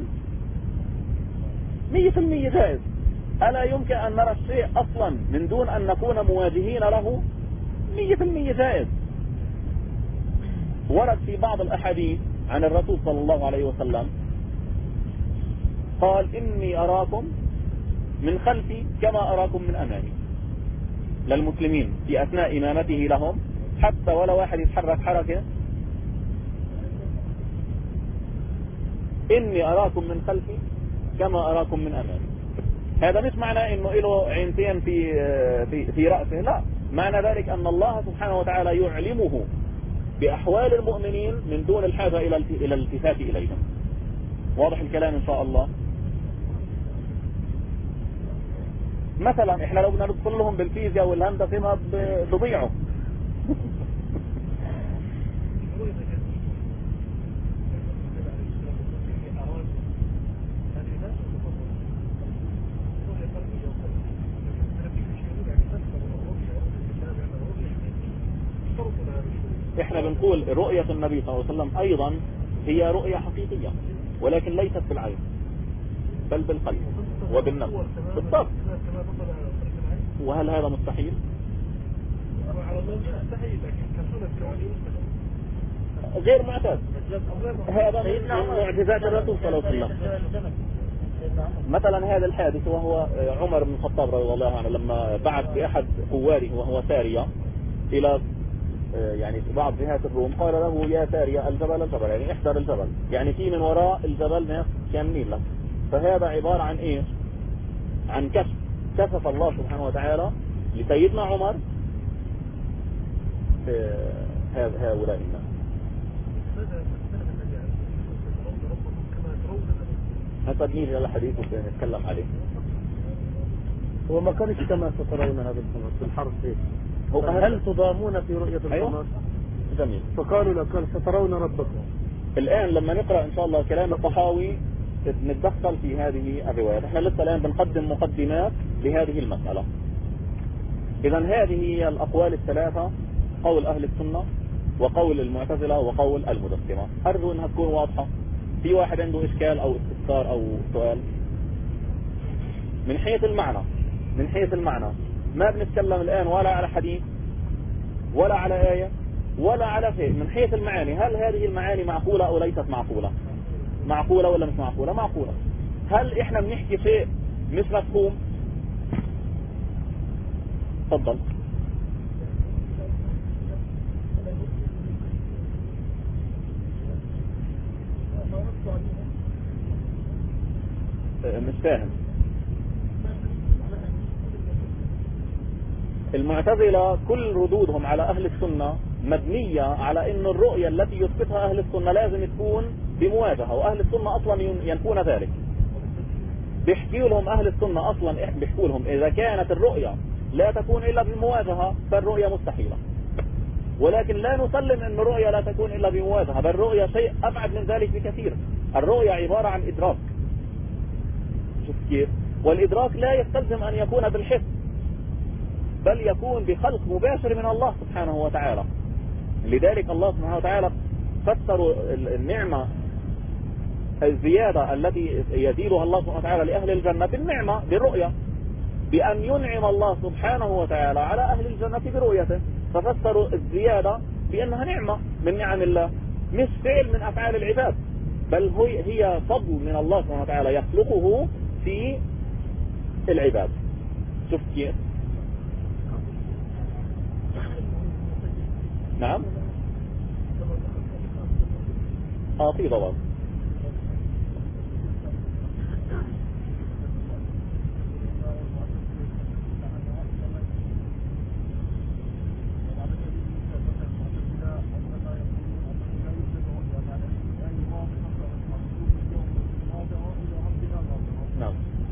100% جائز. ألا يمكن أن نرى الشيء أصلا من دون أن نكون مواجهين له؟ 100% جائز. ورد في بعض الأحاديث عن الرسول صلى الله عليه وسلم قال إني أراكم من خلفي كما أراكم من أمامي، للمسلمين في أثناء إمامته لهم، حتى ولا واحد يتحرك حركة. إني أراكم من خلفي كما أراكم من أمامي. هذا مش معنى إنه له عينتين في رأسه، لا، معنى ذلك أن الله سبحانه وتعالى يعلمه بأحوال المؤمنين من دون الحاجة إلى الالتفات إليهم. واضح الكلام إن شاء الله؟ مثلا إحنا لو بدنا ندخل لهم بالفيزياء والهندسة ما بضيعوا. احنا بنقول رؤية النبي صلى الله عليه وسلم ايضا هي رؤية حقيقية، ولكن ليست بالعين بل بالقلب وبالنفس بالضبط. وهل هذا مستحيل؟ غير معتاد. هذا من معجزات الرسول صلى الله عليه وسلم. مثلا هذا الحادث وهو عمر بن الخطاب رضي الله عنه لما بعث بأحد قواده وهو سارية إلى يعني في بعض جهات الروم، قال له يا سارية الجبل، يعني احذر الجبل، يعني في من وراء الجبل ناس كاملين لك. فهذا عبارة عن ايش؟ عن كشف الله سبحانه وتعالى لسيدنا عمر هؤلاء الناس. هذا نيجي على حديث ونتكلم عليه.
هو ما كانش كما سترونها بالحرف. هل تضامون في رؤية القمر؟
جميل.
فقالوا لا، قال سترون ربكم.
الآن لما نقرأ إن شاء الله كلام الطحاوي نتدخل في هذه الروايات. احنا لسه الآن بنقدم مقدمات لهذه المسألة. إذن هذه هي الأقوال الثلاثة، قول أهل السنة وقول المعتزلة وقول المجسمة. أرجو أنها تكون واضحة. في واحد عنده إشكال أو استفسار أو سؤال؟ من حيث المعنى ما بنتكلم الآن ولا على حديث ولا على آية ولا على شيء. من حيث المعاني، هل هذه المعاني معقولة أو ليست معقولة؟ معقولة ولا مش معقولة؟ معقولة. هل إحنا بنحكي شيء مش مفهوم؟ تفضل. مش فاهم. المعتزلة كل ردودهم على أهل السنة مبنية على أن الرؤية التي يثبتها أهل السنة لازم تكون بمواجهة، وأهل السنة أصلا ينفون ذلك. بيحكي لهم أهل السنة أصلا، بيحكوا لهم إذا كانت الرؤية لا تكون إلا بمواجهة فالرؤية مستحيلة. ولكن لا نسلم أن الرؤية لا تكون إلا بمواجهة، بل الرؤية شيء أبعد من ذلك بكثير. الرؤية عبارة عن إدراك. شوف كيف؟ والإدراك لا يستلزم أن يكون بالحس، بل يكون بخلق مباشر من الله سبحانه وتعالى. لذلك الله سبحانه وتعالى فسر النعمة الزيادة التي يزيدها الله سبحانه وتعالى لأهل الجنة بالنعمة بالرؤية، بأن ينعم الله سبحانه وتعالى على أهل الجنة برؤيته، ففسروا الزيادة بأنها نعمة من نعم الله، مش فعل من أفعال العباد، بل هي فضل من الله سبحانه وتعالى يخلقه في العباد. شوف كيف؟ نعم. في ضوابط. نعم.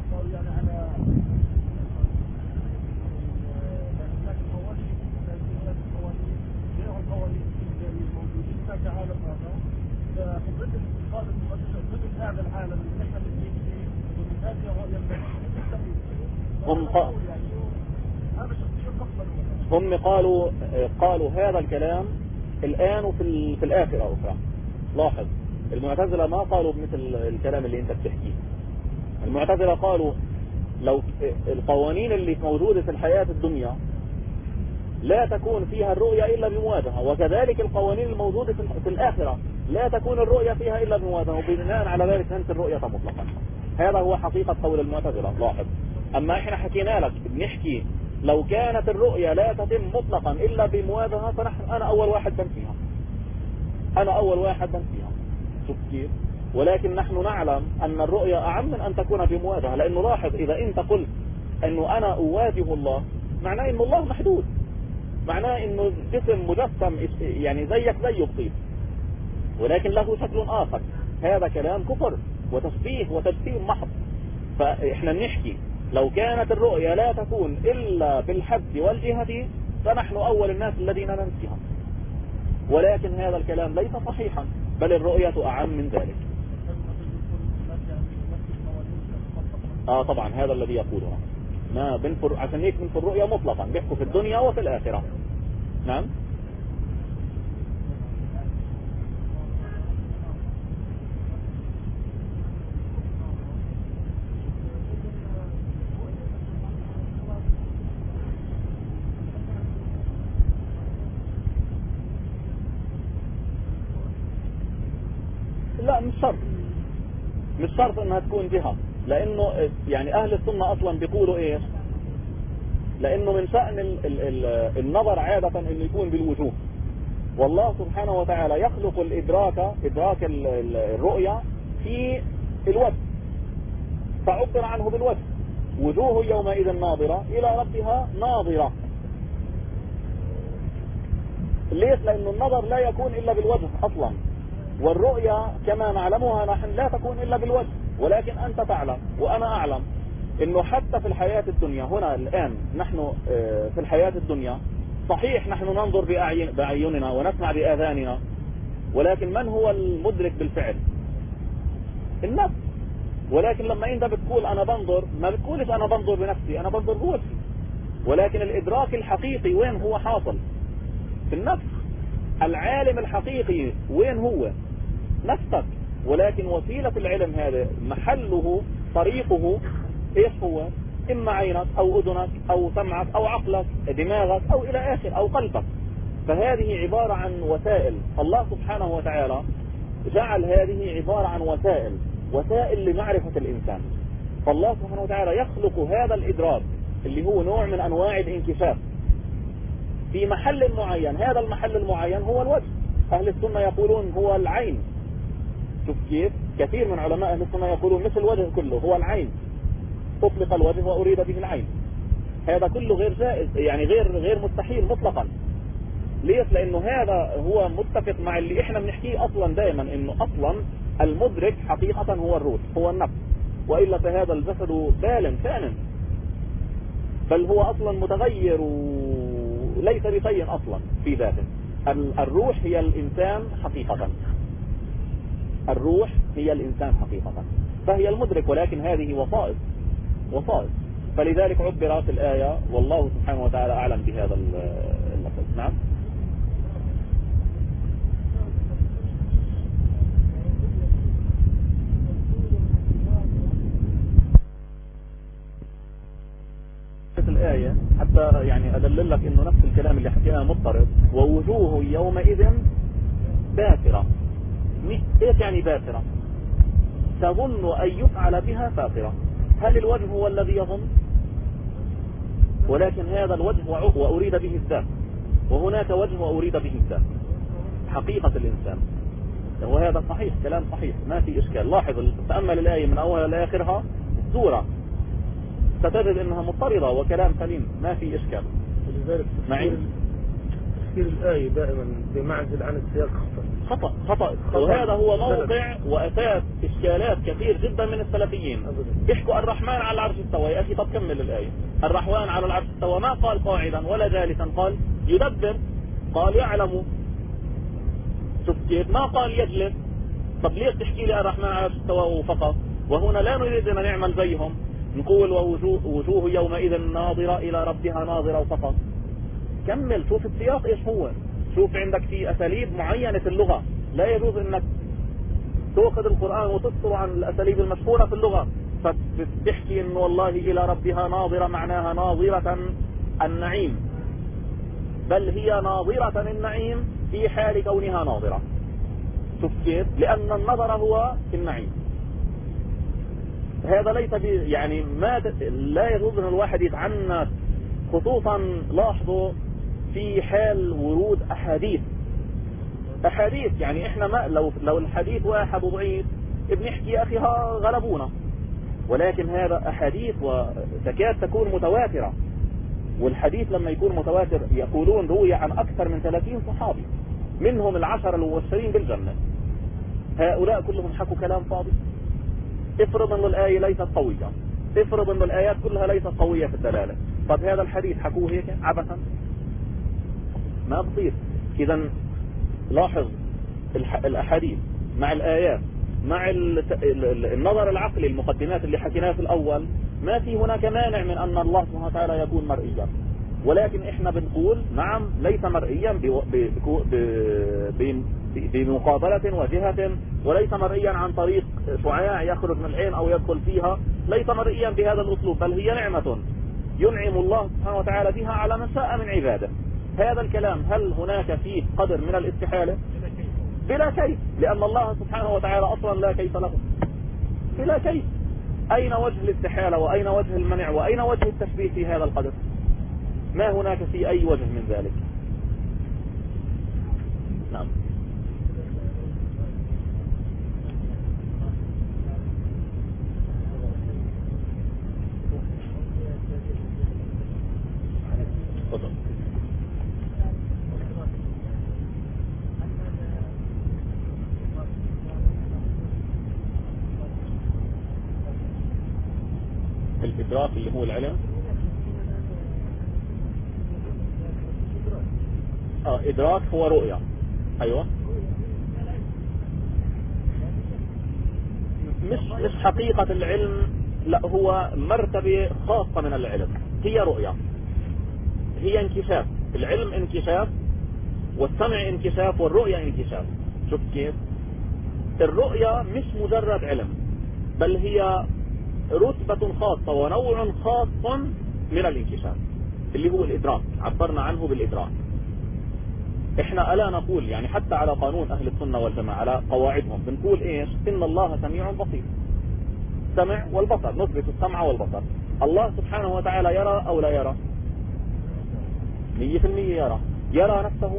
هم قالوا هذا الكلام الآن وفي الآخرة أخرى. لاحظ، المعتزلة ما قالوا بمثل الكلام اللي انت بتحكيه. المعتزلة قالوا لو القوانين اللي موجودة في الحياة الدنيا لا تكون فيها الرؤية إلا بمواجهة، وكذلك القوانين الموجودة في الآخرة لا تكون الرؤية فيها إلا بمواجهة، وبناء على ذلك ننسى الرؤية مطلقا. هذا هو حقيقة قول المعتزلة. لاحظ، أما إحنا حكينا لك بنحكي لو كانت الرؤية لا تتم مطلقا إلا بمواجهة، أنا أول واحد بنفيها. شوف كيف؟ ولكن نحن نعلم أن الرؤية أعم من أن تكون بمواجهة، لأنه لاحظ، إذا أنت قلت أنه أنا أواجه الله، معناه أن الله محدود، معناه أنه جسم مجسم يعني زيك زيه بطيب، ولكن له شكل آخر. هذا كلام كفر وتشبيه وتجسيم محض. فإحنا نحكي لو كانت الرؤية لا تكون إلا بالحد والجهة فنحن أول الناس الذين ننسيها، ولكن هذا الكلام ليس صحيحا، بل الرؤية أعم من ذلك. طبعا هذا الذي يقولونه، ما بنفر عشان هيك بنفر الرؤية مطلقا، بيحكوا في الدنيا وفي الآخرة. نعم. لا، مش شرط انها تكون جهة، لانه يعني اهل السنة اصلا بيقولوا ايش؟ لانه من شأن النظر عادة انه يكون بالوجوه، والله سبحانه وتعالى يخلق ادراك الرؤية في الوجه، فعبر عنه بالوجه. وجوه يومئذ ناظرة الى ربها ناظرة. ليش؟ لانه النظر لا يكون الا بالوجه اصلا، والرؤيا كما نعلمها نحن لا تكون إلا بالوجه. ولكن أنت تعلم وأنا أعلم أنه حتى في الحياة الدنيا هنا الآن، نحن في الحياة الدنيا صحيح نحن ننظر بأعيننا ونسمع بآذاننا، ولكن من هو المدرك بالفعل؟ النفس. ولكن لما انت بتقول انا بنظر، ما بتقولش انا بنظر بنفسي، انا بنظر بوجهي، ولكن الادراك الحقيقي وين هو حاصل؟ في النفس. العالم الحقيقي وين هو؟ نفسك. ولكن وسيلة العلم هذا محله طريقه ايش هو؟ اما عينك او اذنك او سمعك او عقلك دماغك او الى اخر او قلبك. فهذه عبارة عن وسائل. الله سبحانه وتعالى جعل هذه عبارة عن وسائل لمعرفة الإنسان. فالله سبحانه وتعالى يخلق هذا الإدراك اللي هو نوع من أنواع الانكشاف في محل معين. هذا المحل المعين هو الوجه. أهل السنة يقولون هو العين. شوف كيف كثير من علماء أهل السنة يقولون مثل الوجه كله هو العين، أطلق الوجه وأريد به العين. هذا كله غير جائز، يعني غير مستحيل مطلقا. ليش؟ لأنه هذا هو متفق مع اللي احنا بنحكيه أصلا دائما، انه أصلا المدرك حقيقة هو الروح، هو النفس، وإلا فهذا الجسد بال كان، بل هو أصلا متغير وليس بشيء أصلا في ذاته. الروح هي الإنسان حقيقة، الروح هي الإنسان حقيقة، فهي المدرك، ولكن هذه وسائط. فلذلك عبرت الآية والله سبحانه وتعالى أعلم بهذا اللفظ. نعم. الآية حتى يعني أدلل لك إنه نفس الكلام اللي حكيناه مضطرب. ووجوه يومئذ باسرة. إيش يعني باسرة؟ تظن أن يفعل بها فاقرة. هل الوجه هو الذي يظن؟ ولكن هذا الوجه وأريد به الذات، وهناك وجه وأريد به الذات حقيقة الإنسان. وهذا صحيح، كلام صحيح، ما في إشكال. لاحظ، تأمل الآية من أولها لآخرها سورة، ستجد انها مضطردة وكلام سليم، ما في اشكال.
ولذلك تفسير الآية دائما بمعزل عن السياق
خطأ. وهذا هو موقع وأساس إشكالات كثير جدا من السلفيين. يحكوا الرحمن على العرش استوى. يا أخي طب كمل الآية. الرحمن على العرش استوى، ما قال قاعدا ولا جالسا، قال يدبر، قال يعلم. شوف كيف، ما قال يجلس. طب ليش تحكي لي الرحمن على العرش استوى فقط؟ وهنا لا نريد أن نعمل زيهم نقول ووجوه يومئذ ناظرة إلى ربها ناظرة فقط. كمل، شوف السياق ايش هو. شوف عندك في أساليب معينة في اللغة، لا يجوز انك تأخذ القرآن وتفصل عن الأساليب المشهورة في اللغة، فتحكي انه والله إلى ربها ناظرة معناها ناظرة النعيم، بل هي ناظرة النعيم في حال كونها ناظرة. شوف كيف، لأن النظر هو في النعيم. هذا ليس يعني لا يجوز ان الواحد يتعنت، خصوصا لاحظوا في حال ورود احاديث. يعني احنا ما لو الحديث واحد ضعيف بنحكي يا اخي غلبونا، ولكن هذا احاديث وتكاد تكون متواترة. والحديث لما يكون متواتر يقولون روي عن اكثر من 30 صحابي، منهم العشر المبشرين بالجنة. هؤلاء كلهم حكوا كلام فاضي. افرض ان الآية ليست قوية، افرض ان الآيات كلها ليست قوية في الدلالة، طب هذا الحديث حكوه هيك عبثا؟ ما بصير. اذا لاحظ الأحاديث مع الآيات مع النظر العقلي، المقدمات اللي حكيناها في الأول، ما في هناك مانع من أن الله سبحانه وتعالى يكون مرئيا. ولكن احنا بنقول نعم ليس مرئيا بمقابلة وجهة، وليس مرئيا عن طريق شعاع يخرج من العين أو يدخل فيها، ليس مرئيا بهذا الأسلوب، بل هي نعمة ينعم الله سبحانه وتعالى بها على من شاء من عباده. هذا الكلام هل هناك فيه قدر من الاستحالة؟ بلا كيف، لأن الله سبحانه وتعالى أصلا لا كيف له، بلا كيف. أين وجه الاستحالة وأين وجه المنع وأين وجه التشبيه في هذا القدر؟ ما هناك في أي وجه من ذلك. نعم. تفضل. الإدراك اللي هو العلم. إدراك هو رؤية. أيوة، مش حقيقة العلم، لا، هو مرتبة خاصة من العلم، هي رؤية، هي انكشاف. العلم انكشاف، والسمع انكشاف، والرؤية انكشاف. شوف كيف الرؤية مش مجرد علم، بل هي رتبة خاصة ونوع خاص من الانكشاف اللي هو الإدراك، عبرنا عنه بالإدراك. احنا ألا نقول يعني حتى على قانون أهل السنة والجماعة، على قواعدهم بنقول إيش؟ إن الله سميع بصير، سمع والبصر، نثبت السمع والبصر. الله سبحانه وتعالى يرى أو لا يرى؟ 100% يرى. يرى نفسه،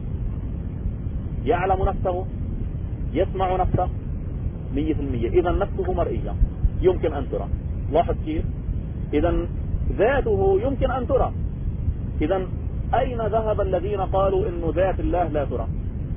يعلم نفسه، يسمع نفسه 100%. إذا نفسه مرئية يمكن أن ترى. لاحظ كيف؟ إذا ذاته يمكن أن ترى. إذا أين ذهب الذين قالوا إنه ذات الله لا ترى؟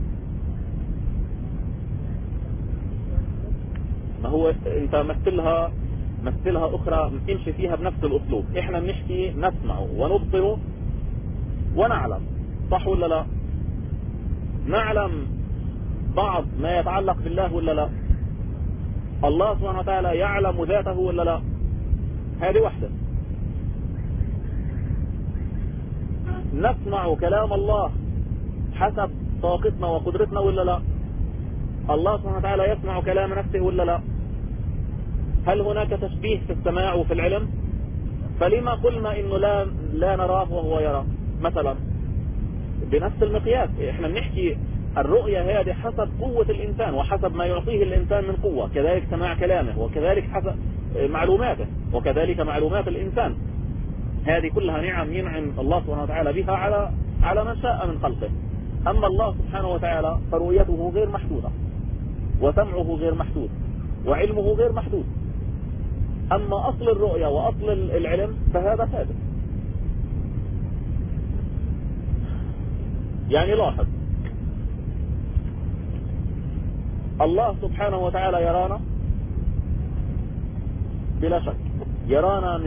ما هو أنت مثلها أخرى، امشي فيها بنفس الأسلوب. إحنا بنحكي نسمع ونبصر ونعلم، صح ولا لا؟ نعلم بعض ما يتعلق بالله ولا لا؟ الله سبحانه وتعالى يعلم ذاته ولا لا؟ هذه واحدة. نسمع كلام الله حسب طاقتنا وقدرتنا ولا لا؟ الله سبحانه وتعالى يسمع كلام نفسه ولا لا؟ هل هناك تشبيه في السماع وفي العلم؟ فلما قلنا انه لا نراه وهو يرى مثلا؟ بنفس المقياس. احنا بنحكي الرؤية هذه حسب قوة الإنسان وحسب ما يعطيه الإنسان من قوة، كذلك سماع كلامه، وكذلك حسب معلوماته، وكذلك معلومات الإنسان. هذه كلها نعم ينعم الله سبحانه وتعالى بها على من شاء من خلقه. أما الله سبحانه وتعالى فرؤيته غير محدودة، وسمعه غير محدود، وعلمه غير محدود. أما أصل الرؤية وأصل العلم فهذا ثابت. يعني لاحظ، الله سبحانه وتعالى يرانا بلا شك. يرانا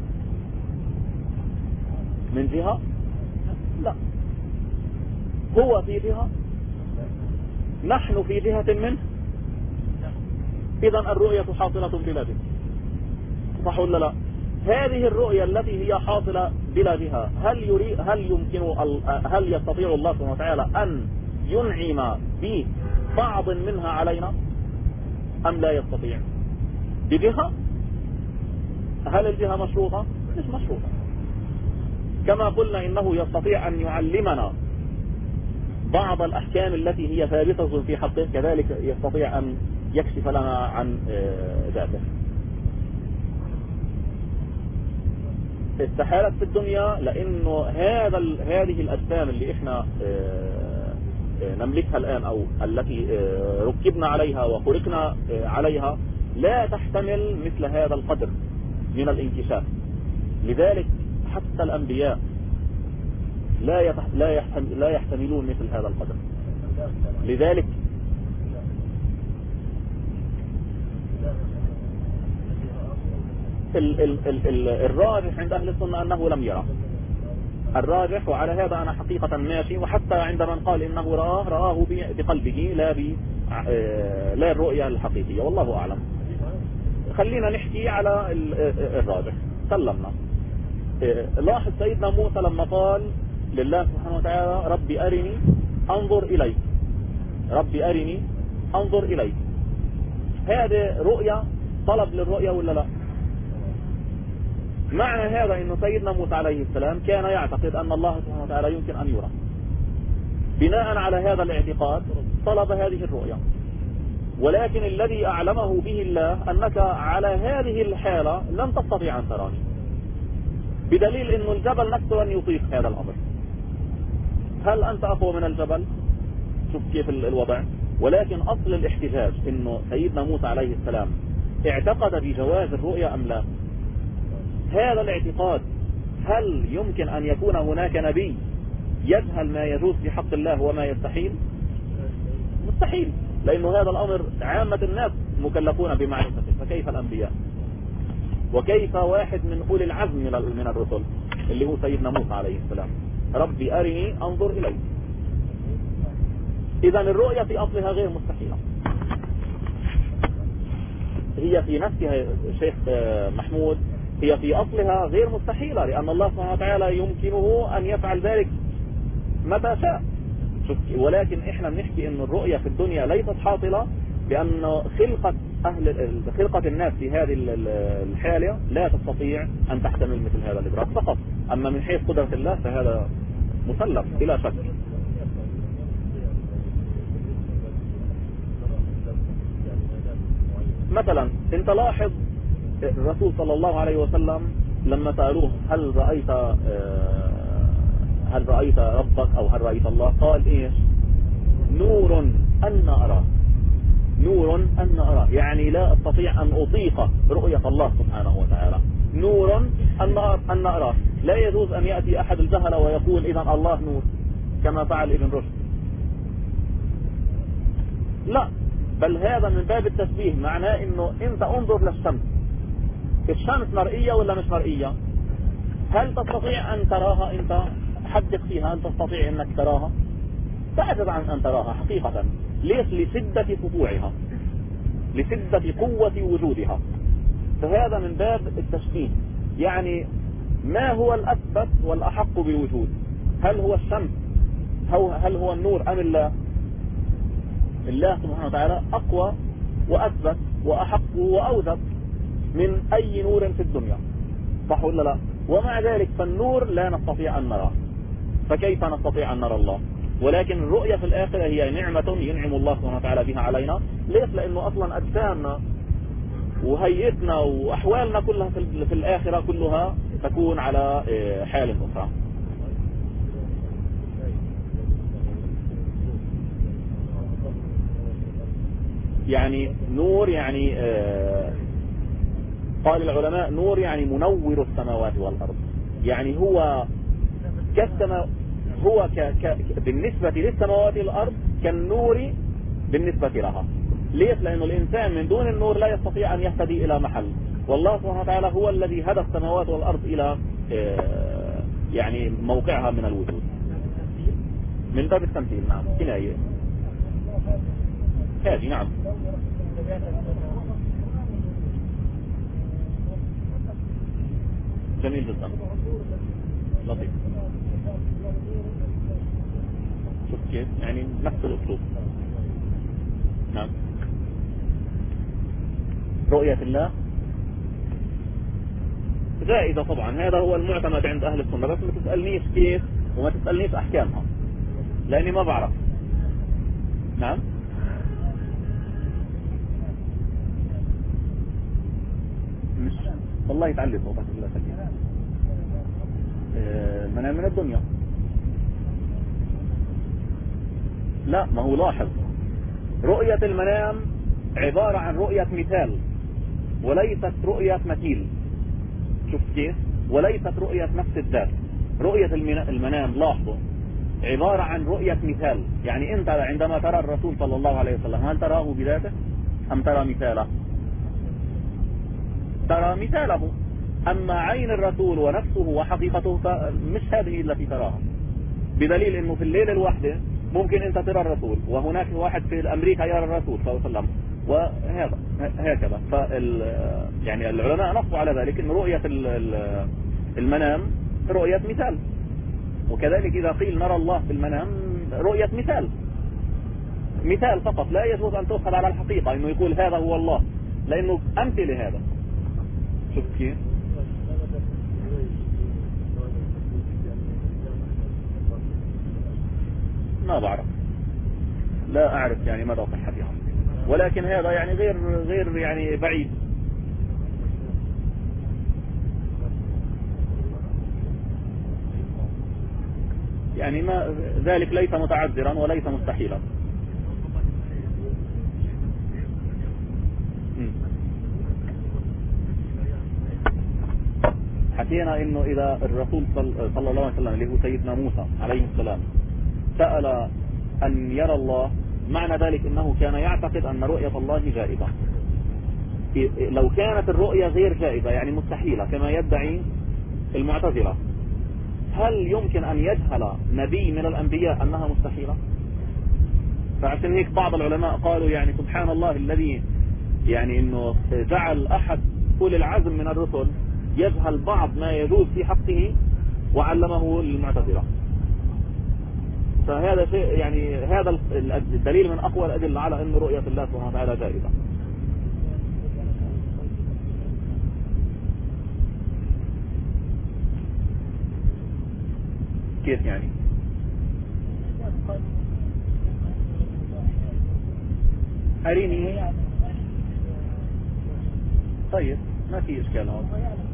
من جهة لا، هو في جهة، نحن في جهة منه. إذن الرؤية حاصلة بلا جهة، صح ولا لا؟ هذه الرؤية التي هي حاصلة بلا جهة، هل يستطيع الله سبحانه وتعالى أن ينعم ببعض منها علينا أم لا يستطيع؟ بجهة. هل الجهة مشروطة؟ مش مشروطة. كما قلنا إنه يستطيع أن يعلمنا بعض الأحكام التي هي ثابتة في حقه، كذلك يستطيع أن يكشف لنا عن ذاته. استحالت في الدنيا، لأنه هذه الأجسام اللي إحنا نملكها الآن أو التي ركبنا عليها وخلقنا عليها لا تحتمل مثل هذا القدر من الانكشاف. لذلك حتى الأنبياء لا يحتملون مثل هذا القدر. لذلك الراجح عند أهل السنة أنه لم يرى. الراجح، وعلى هذا أنا حقيقة ماشي. وحتى عند من قال إنه رآه بقلبه لا الرؤية الحقيقية، والله أعلم. خلينا نحكي على الراجح. سلمنا. لاحظ سيدنا موسى لما قال لله سبحانه وتعالى ربي أرني أنظر إليك، ربي أرني أنظر إليك، هذه رؤية، طلب للرؤية ولا لا؟ معنى هذا أن سيدنا موسى عليه السلام كان يعتقد أن الله سبحانه وتعالى يمكن أن يرى. بناء على هذا الاعتقاد طلب هذه الرؤية. ولكن الذي أعلمه به الله أنك على هذه الحالة لن تستطيع أن تراني، بدليل أن الجبل نفسه أن يطيق هذا الأمر. هل أنت أقوى من الجبل؟ شوف كيف الوضع. ولكن أصل الاحتجاج أنه سيدنا موسى عليه السلام اعتقد بجواز الرؤية أم لا. هذا الاعتقاد، هل يمكن أن يكون هناك نبي يجهل ما يجوز في حق الله وما يستحيل؟ مستحيل، لأنه هذا الأمر عامة الناس مكلفون بمعرفته، فكيف الأنبياء؟ وكيف واحد من أولي العزم من الرسل اللي هو سيدنا موسى عليه السلام؟ ربي أرني أنظر إليك. إذا الرؤية في أصلها غير مستحيلة. هي في نفسها شيخ محمود هي في أصلها غير مستحيلة، لأن الله سبحانه وتعالى يمكنه أن يفعل ذلك متى شاء. ولكن إحنا بنحكي إن الرؤية في الدنيا ليست حاصلة، لأن خلقة الناس في هذه الحالة لا تستطيع أن تحتمل مثل هذا الإدراك فقط. أما من حيث قدرة الله فهذا مسلم بلا شك. مثلا انت لاحظ الرسول صلى الله عليه وسلم لما سألوه هل رأيت ربك أو هل رأيت الله؟ قال إيش؟ نور أن أراه. نور أن أراه يعني لا أستطيع أن أطيق رؤية الله سبحانه وتعالى. نور أن أراه. لا يجوز أن يأتي أحد الجهلة ويقول إذا الله نور كما فعل ابن رشد. لا، بل هذا من باب التشبيه، معناه انه انت انظر للشمس. الشمس مرئية ولا مش مرئية؟ هل تستطيع ان تراها؟ انت حدق فيها، هل تستطيع انك تراها؟ تعجز عن ان تراها حقيقة. ليش؟ لشدة سطوعها، لشدة قوة وجودها. فهذا من باب التشبيه. يعني ما هو الأثبت والأحق بالوجود؟ هل هو الشمس؟ هل هو النور أم الله؟ الله سبحانه وتعالى أقوى وأثبت وأحق وأوثق من أي نور في الدنيا، صح ولا لا؟ ومع ذلك فالنور لا نستطيع أن نراه، فكيف نستطيع أن نرى الله؟ ولكن الرؤية في الآخرة هي نعمة ينعم الله سبحانه وتعالى بها علينا. ليش؟ لأنه أصلا أجسامنا وهيئتنا وأحوالنا كلها في الآخرة كلها تكون على حال أخرى. يعني نور، يعني قال العلماء نور يعني منور السماوات والأرض. يعني هو هو بالنسبة للسماوات والأرض كالنور بالنسبة لها. ليش؟ لأنه الإنسان من دون النور لا يستطيع أن يهتدي إلى محل، والله سبحانه وتعالى هو الذي هدى السماوات والأرض إلى يعني موقعها من الوجود. من باب التمثيل. نعم، كناية هذه. نعم، جميل جدا، لطيف. شوف كيف يعني نفس الأسلوب. نعم، رؤية الله جائزة طبعا، هذا هو المعتمد عند أهل السنة. بس ما تسألنيش كيف وما تسألنيش أحكامها لأني ما بعرف. نعم، مش والله يتعلم صوتك بالله سليم. منام من الدنيا. لا، ما هو لاحظ، رؤية المنام عبارة عن رؤية مثال وليست رؤية مثيل. شوف كيف؟ وليست رؤية نفس الذات. رؤية المنام لاحظوا عبارة عن رؤية مثال. يعني انت عندما ترى الرسول صلى الله عليه وسلم هل تراه بذاته ام ترى مثاله؟ ترى مثاله. اما عين الرسول ونفسه وحقيقته مش هذه التي تراها. بدليل انه في الليلة الواحدة ممكن انت ترى الرسول وهناك واحد في امريكا يرى الرسول صلى الله عليه وسلم، وهذا هكذا. يعني العلماء نصوا على ذلك ان رؤية المنام رؤية مثال. وكذلك اذا قيل نرى الله في المنام رؤية مثال فقط، لا يجوز ان تؤخذ على الحقيقة انه يقول هذا هو الله، لانه امثل هذا. شوف كيف؟ ما بعرف، لا اعرف يعني مدى صحتها، ولكن هذا يعني غير يعني بعيد. يعني ما ذلك ليس متعذرا وليس مستحيلا. حكينا انه اذا الرسول صلى الله عليه وسلم اللي هو سيدنا موسى عليه السلام سأل ان يرى الله، معنى ذلك انه كان يعتقد ان رؤية الله جائزة. لو كانت الرؤية غير جائزة يعني مستحيلة كما يدعي المعتزلة، هل يمكن ان يجهل نبي من الانبياء انها مستحيلة؟ فعشان هيك بعض العلماء قالوا يعني سبحان الله الذي يعني انه جعل احد أولي العزم من الرسل يجهل بعض ما يجوز في حقه وعلمه للمعتزلة. فهذا شيء يعني هذا الدليل من اقوى الادله على ان رؤية الله سبحانه وتعالى جائزة. كيف يعني؟ أريني. طيب ما في إشكال هون.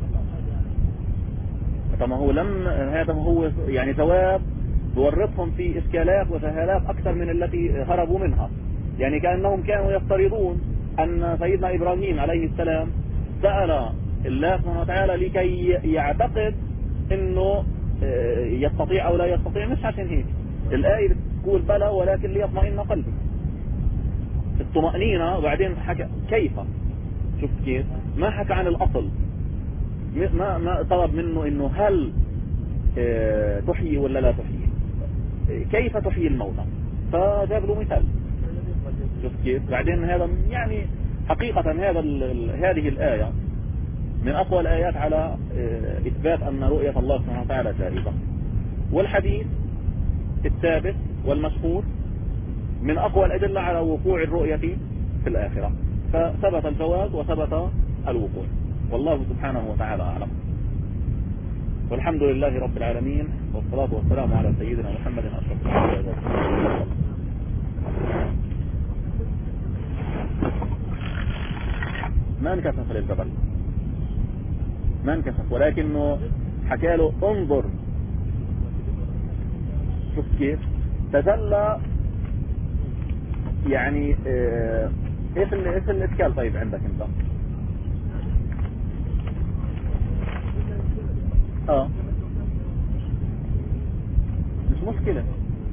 طبعا هو هذا هو يعني جواب بورطهم في إشكالات وسهالات أكثر من التي هربوا منها. يعني كأنهم كانوا يفترضون أن سيدنا إبراهيم عليه السلام سأل الله سبحانه وتعالى لكي يعتقد أنه يستطيع أو لا يستطيع. مش عشان هيك الآية بتقول بلى ولكن ليطمئن قلبي. الطمأنينة وبعدين حكى كيف. شوف كيف ما حكى عن الأصل. ما طلب منه انه هل تحيي ولا لا تحيي، كيف تحيي الموتى، فجاب له مثال. شوف كيف. بعدين هذا يعني حقيقة هذه الآية من أقوى الآيات على إثبات أن رؤية الله سبحانه وتعالى جائزة. والحديث الثابت والمشهور من أقوى الأدلة على وقوع الرؤية في الآخرة. فثبت الجواز وثبت الوقوع، والله سبحانه وتعالى أعلم. والحمد لله رب العالمين، والصلاة والسلام على سيدنا محمد أشرف الأنبياء. ما انكسف للجبل، ما انكسف، ولكنه حكى له انظر. شوف كيف تجلى. يعني ايش الاشكال طيب عندك انت؟ مش مشكلة.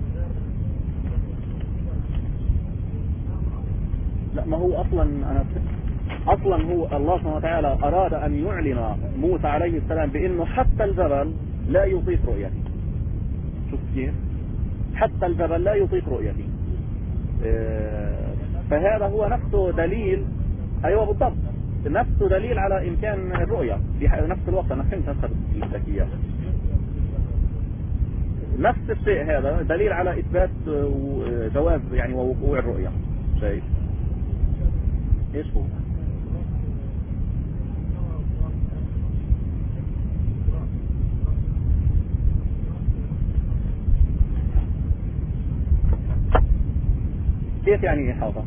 لا ما هو اصلا هو الله سبحانه وتعالى اراد ان يعلن موسى عليه السلام بانه حتى الجبل لا يطيق رؤيتي. شوف كيف حتى الجبل لا يطيق رؤيتي. فهذا هو نفسه دليل. ايوه بالضبط، نفسه دليل على امكان الرؤية في نفس الوقت. انا فهمت هسه الذكية. نفس الشيء هذا دليل على اثبات جواز يعني ووقوع الرؤية. شايف ايش هو؟ كيف يعني إحاطة؟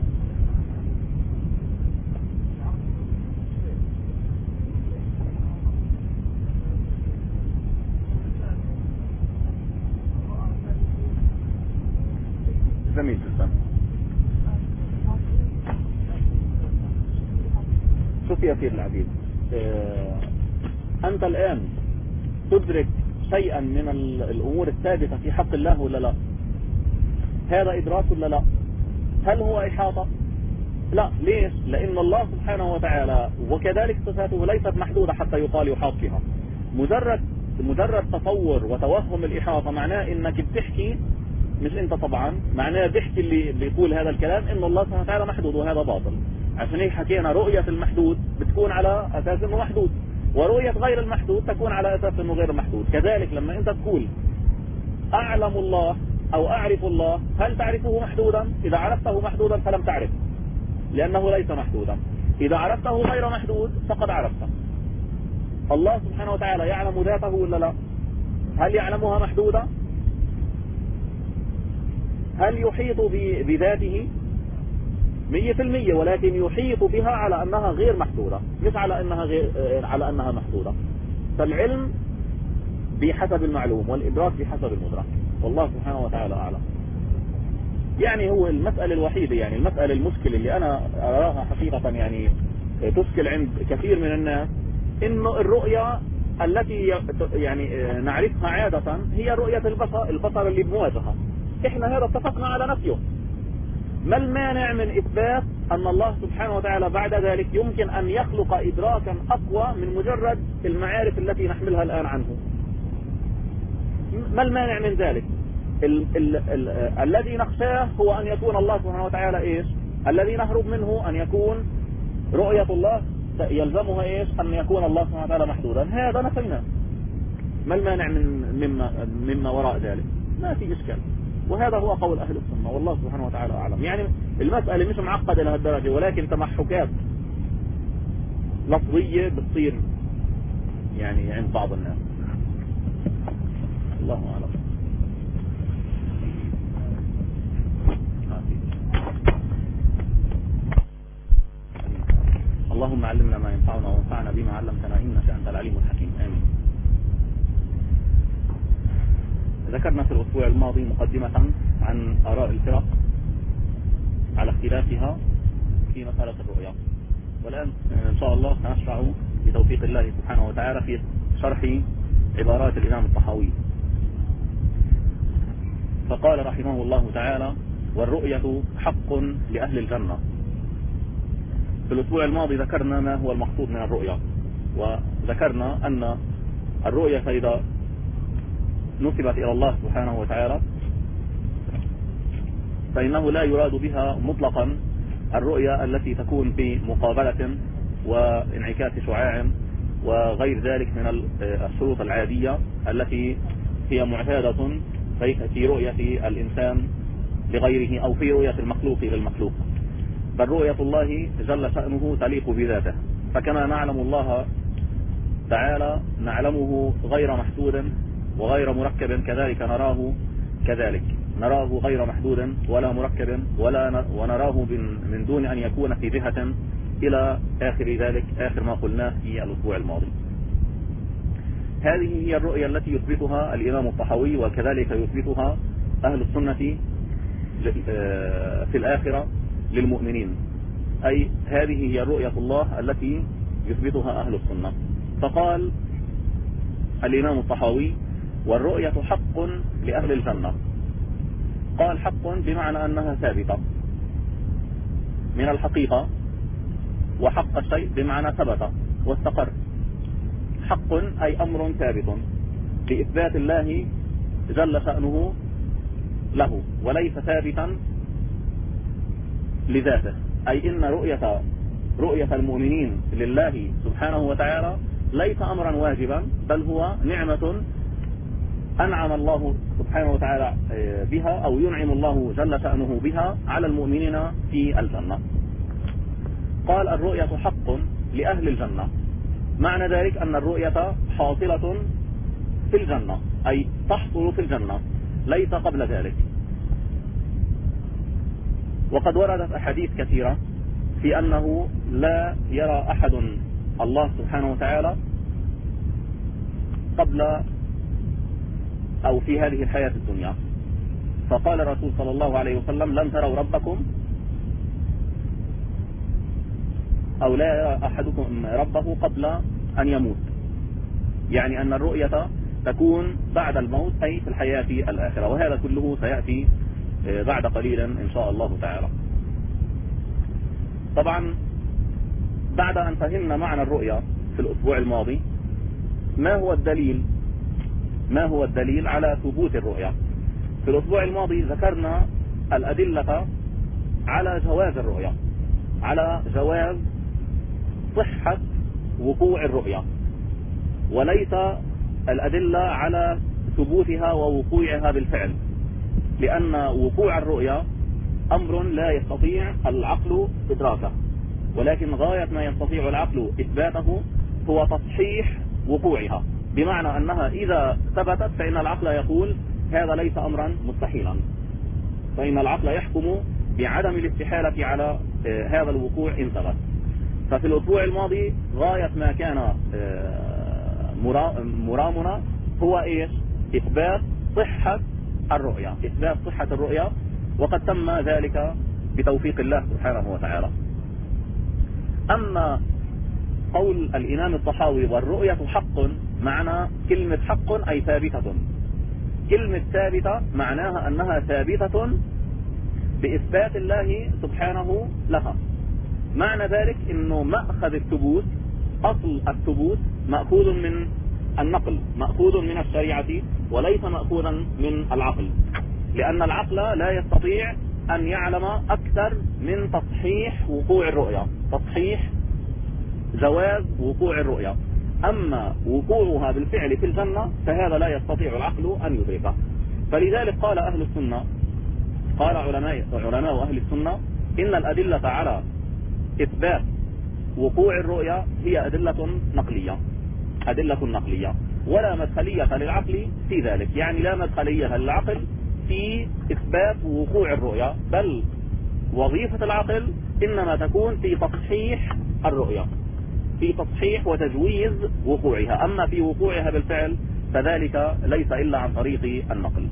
جميل جدا. شوف يا سيد العزيز، أنت الآن تدرك شيئا من الأمور الثابتة في حق الله ولا لا؟ هذا إدراك ولا لا؟ هل هو إحاطة؟ لا. ليش؟ لأن الله سبحانه وتعالى وكذلك صفاته ليست محدودة حتى يقال يحاط بها. مجرد تصور وتوهم الإحاطة معناه إنك بتحكي، مش أنت طبعا، معناه بيحكي اللي بيقول هذا الكلام إن الله سبحانه وتعالى محدود، وهذا باطل. عشان هيك حكينا رؤية المحدود بتكون على أساس إنه محدود، ورؤية غير المحدود تكون على أساس إنه غير محدود. كذلك لما أنت تقول أعلم الله أو أعرف الله، هل تعرفه محدودا؟ إذا عرفته محدودا فلم تعرف، لأنه ليس محدودا. إذا عرفته غير محدود فقد عرفته. الله سبحانه وتعالى يعلم ذاته ولا لا؟ هل يعلمها محدودة؟ هل يحيط بذاته 100%؟ ولكن يحيط بها على أنها غير محدودة، مش على أنها محدودة. فالعلم بحسب المعلوم والإدراك بحسب المدرك، والله سبحانه وتعالى أعلم. يعني هو المسألة الوحيدة، يعني المسألة المشكلة اللي أنا أراها حقيقة يعني تشكل عند كثير من الناس، إنه الرؤية التي يعني نعرفها عادة هي رؤية البصر اللي بمواجهة. إحنا هذا اتفقنا على نفيه. ما المانع من إثبات أن الله سبحانه وتعالى بعد ذلك يمكن أن يخلق إدراكا أقوى من مجرد المعارف التي نحملها الآن عنه؟ ما المانع من ذلك؟ الذي نخشاه هو أن يكون الله سبحانه وتعالى إيش؟ الذي نهرب منه أن يكون رؤية الله يلزمها إيش؟ أن يكون الله سبحانه وتعالى محدودا. هذا نفيناه. ما المانع مما وراء ذلك؟ ما في إشكال. وهذا هو قول أهل السنة والله سبحانه وتعالى أعلم. يعني المسألة مش معقدة لهالدرجة، ولكن تمحكات لفظية بتصير يعني عند بعض الناس. الله أعلم. اللهم علمنا ما ينفعنا وانفعنا بما علمتنا إنك أنت العليم الحكيم. آمين. ذكرنا في الأسبوع الماضي مقدمة عن آراء الفرق على اختلافها في مسألة الرؤيا، والآن إن شاء الله سنشرع بتوفيق الله سبحانه وتعالى في شرح عبارات الإمام الطحاوي. فقال رحمه الله تعالى: والرؤية حق لأهل الجنة. في الأسبوع الماضي ذكرنا ما هو المقصود من الرؤيا، وذكرنا أن الرؤية إذا نسبت إلى الله سبحانه وتعالى فإنه لا يراد بها مطلقا الرؤيا التي تكون في مقابلة وانعكاس شعاع وغير ذلك من الشروط العادية التي هي معتادة في رؤية الإنسان لغيره أو في رؤية المخلوق للمخلوق، بل رؤية الله جل شأنه تليق بذاته. فكما نعلم الله تعالى نعلمه غير محدود وغير مركب، كذلك نراه كذلك نراه غير محدود ولا مركب ونراه من دون أن يكون في جهة إلى آخر ذلك، آخر ما قلناه في الأسبوع الماضي. هذه هي الرؤية التي يثبتها الإمام الطحاوي، وكذلك يثبتها أهل السنة في الآخرة للمؤمنين، أي هذه هي رؤية الله التي يثبتها أهل السنة. فقال الإمام الطحاوي: والرؤية حق لأهل الجنة. قال حق بمعنى أنها ثابتة من الحقيقة، وحق الشيء بمعنى ثبت واستقر. حق أي أمر ثابت بإثبات الله جل شأنه له، وليس ثابتا لذاته، أي إن رؤية المؤمنين لله سبحانه وتعالى ليس أمرا واجبا، بل هو نعمة أنعم الله سبحانه وتعالى بها، أو ينعم الله جل شأنه بها على المؤمنين في الجنة. قال: الرؤية حق لأهل الجنة. معنى ذلك أن الرؤية حاصلة في الجنة، أي تحصل في الجنة، ليس قبل ذلك. وقد وردت أحاديث كثيرة في أنه لا يرى أحد الله سبحانه وتعالى قبل أو في هذه الحياة الدنيا. فقال الرسول صلى الله عليه وسلم: لن تروا ربكم، أو لا يرى أحدكم ربه قبل أن يموت، يعني أن الرؤية تكون بعد الموت، أي في الحياة الآخرة. وهذا كله سيأتي بعد قليل إن شاء الله تعالى. طبعا بعد أن فهمنا معنى الرؤية في الأسبوع الماضي، ما هو الدليل على ثبوت الرؤية؟ في الأسبوع الماضي ذكرنا الأدلة على جواز الرؤية، على جواز صحة وقوع الرؤية، وليس الأدلة على ثبوتها ووقوعها بالفعل، لأن وقوع الرؤية أمر لا يستطيع العقل إدراكه، ولكن غاية ما يستطيع العقل إثباته هو تصحيح وقوعها، بمعنى أنها إذا ثبتت فإن العقل يقول هذا ليس أمرا مستحيلا، فإن العقل يحكم بعدم الاستحالة على هذا الوقوع إن ثبت. ففي الأسبوع الماضي غاية ما كان مرامنا هو إيش؟ إثبات صحة الرؤية، إثبات صحة الرؤية، وقد تم ذلك بتوفيق الله سبحانه وتعالى. أما قول الإمام الطحاوي: والرؤية حق، معنى كلمة حق أي ثابتة. كلمة ثابتة معناها أنها ثابتة بإثبات الله سبحانه لها. معنى ذلك أنه مأخذ الثبوت، أصل الثبوت مأخوذ من النقل، مأخوذ من الشريعة، وليس مأخوذا من العقل. لأن العقل لا يستطيع أن يعلم أكثر من تصحيح وقوع الرؤيا، تصحيح جواز وقوع الرؤيا. أما وقوعها بالفعل في الجنة فهذا لا يستطيع العقل أن يدركه. فلذلك قال أهل السنة، قال علماء أهل السنة إن الأدلة على إثبات وقوع الرؤيا هي أدلة نقلية ولا مدخلية للعقل في ذلك. يعني لا مدخلية للعقل في إثبات وقوع الرؤيا، بل وظيفة العقل إنما تكون في تصحيح الرؤيا، في تصحيح وتجويز وقوعها. أما في وقوعها بالفعل فذلك ليس إلا عن طريق النقل.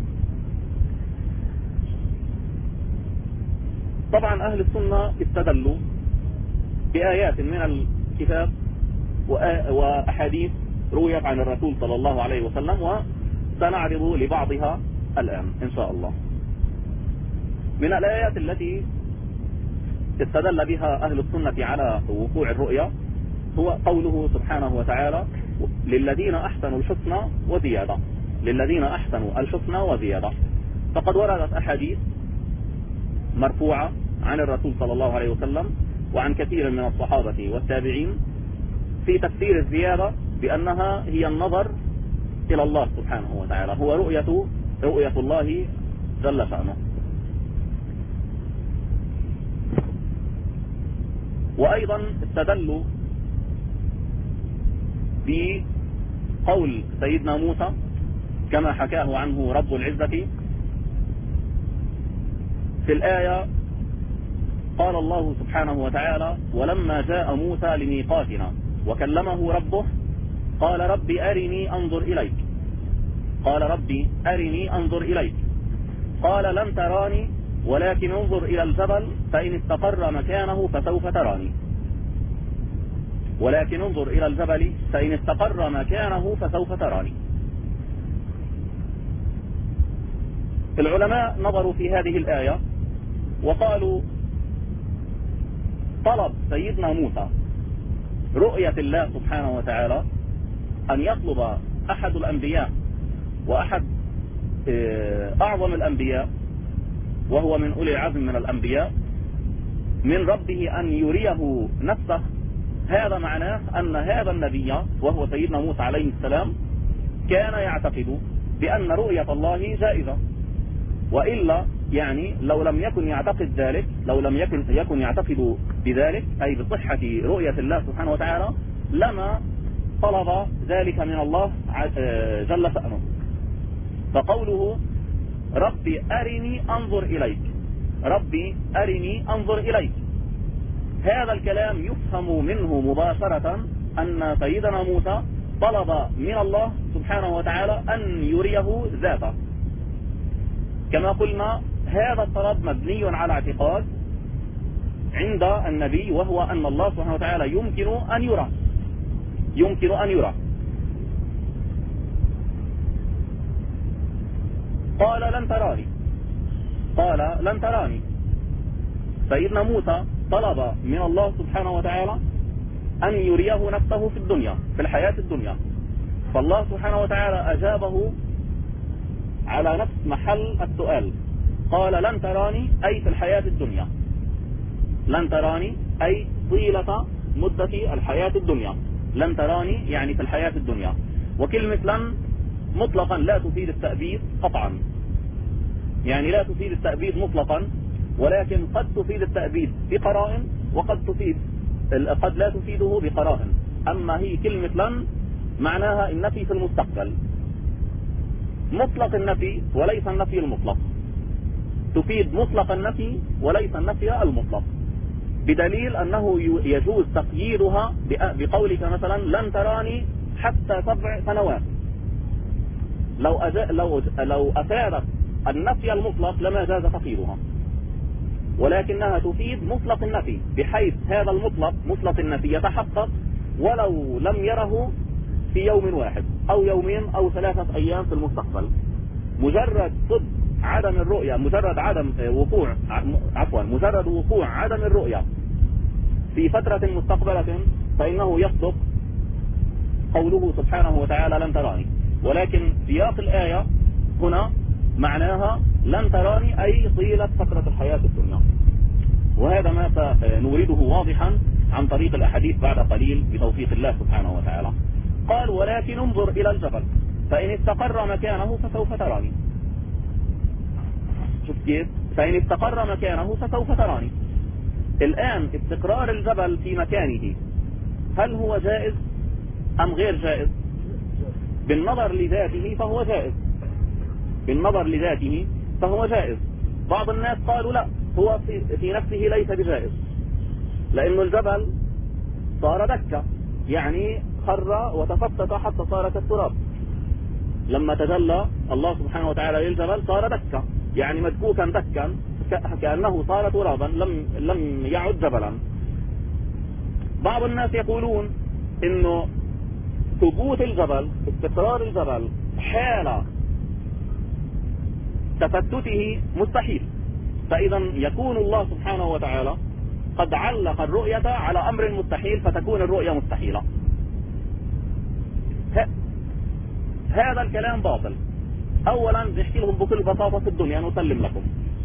طبعا أهل السنة استدلوا بآيات من الكتاب وأحاديث رويت عن الرسول صلى الله عليه وسلم، وسنعرض لبعضها الآن إن شاء الله. من الآيات التي استدل بها أهل السنة على وقوع الرؤيا هو قوله سبحانه وتعالى: للذين أحسنوا الحسنى وزيادة، للذين أحسنوا الحسنى وزيادة. فقد وردت أحاديث مرفوعة عن الرسول صلى الله عليه وسلم وعن كثير من الصحابة والتابعين في تفسير الزيادة بأنها هي النظر إلى الله سبحانه وتعالى، هو رؤية الله جل شأنه. وأيضا استدلوا بقول سيدنا موسى كما حكاه عنه رب العزة في الآية: قال الله سبحانه وتعالى: ولما جاء موسى لميقاتنا وكلمه ربه قال ربي أرني أنظر إليك، قال ربي أرني أنظر إليك، قال لن تراني ولكن انظر إلى الجبل فإن استقر مكانه فسوف تراني، ولكن انظر إلى الجبل فإن استقر مكانه فسوف تراني. العلماء نظروا في هذه الآية وقالوا: طلب سيدنا موسى رؤية الله سبحانه وتعالى أن يطلب أحد الأنبياء وأحد أعظم الأنبياء وهو من أولي العزم من الأنبياء من ربه أن يريه نفسه. هذا معناه أن هذا النبي وهو سيدنا موسى عليه السلام كان يعتقد بأن رؤية الله جائزة، وإلا يعني لو لم يكن يعتقد ذلك، لو لم يكن يعتقد بذلك أي بصحة رؤية الله سبحانه وتعالى لما طلب ذلك من الله جل شأنه. فقوله ربي أرني أنظر إليك، ربي أرني أنظر إليك، هذا الكلام يفهم منه مباشرة أن سيدنا موسى طلب من الله سبحانه وتعالى أن يريه ذاته. كما قلنا هذا الطلب مبني على اعتقاد عند النبي، وهو أن الله سبحانه وتعالى يمكن أن يرى. قال لن تراني، سيدنا موسى طلب من الله سبحانه وتعالى أن يريه نفسه في الدنيا، في الحياة الدنيا، فالله سبحانه وتعالى أجابه على نفس محل السؤال، قال لن تراني أي في الحياة الدنيا، لن تراني أي طيلة مدة الحياة الدنيا، لن تراني يعني في الحياة الدنيا. وكلمة لن مطلقا لا تفيد التأبيد قطعا، يعني لا تفيد التأبيد مطلقا، ولكن قد تفيد التأبيد بقرائن قد لا تفيده بقرائن. أما هي كلمة لن معناها النفي في المستقبل، مطلق النفي وليس النفي المطلق، تفيد مطلق النفي وليس النفي المطلق، بدليل أنه يجوز تقييدها بقولك مثلا لن تراني حتى 7 سنوات. لو أفادت النفي المطلق لما جاز تقييدها، ولكنها تفيد مطلق النفي، بحيث هذا المطلق مطلق النفي يتحقق ولو لم يره في يوم واحد أو يومين أو 3 أيام في المستقبل. مجرد صدق عدم الرؤية، مجرد وقوع عدم الرؤية في فترة مستقبلة فإنه يصدق قوله سبحانه وتعالى لن تراني. ولكن سياق الآية هنا معناها لن تراني أي طيلة فترة الحياة الدنيا. وهذا ما سنورده واضحا عن طريق الأحاديث بعد قليل بتوفيق الله سبحانه وتعالى. قال ولكن انظر إلى الجبل فإن استقر مكانه فسوف تراني. شوف كيف؟ فإن استقر مكانه فسوف تراني. الآن استقرار الجبل في مكانه هل هو جائز أم غير جائز؟ بالنظر لذاته فهو جائز، بالنظر لذاته فهو جائز. بعض الناس قالوا لا، هو في نفسه ليس بجائز، لأن الجبل صار دكة، يعني خر وتفتت حتى صار كالتراب. لما تجلى الله سبحانه وتعالى للجبل صار دكة، يعني مدكوكا دكا كأنه صار ترابا لم يعد جبلا. بعض الناس يقولون انه ثبوت الجبل، استقرار الجبل حال تفتته مستحيل، فإذا يكون الله سبحانه وتعالى قد علق الرؤية على أمر مستحيل فتكون الرؤية مستحيلة. هذا الكلام باطل. أولا نحكي لهم بكل بساطة في الدنيا نسلم لكم.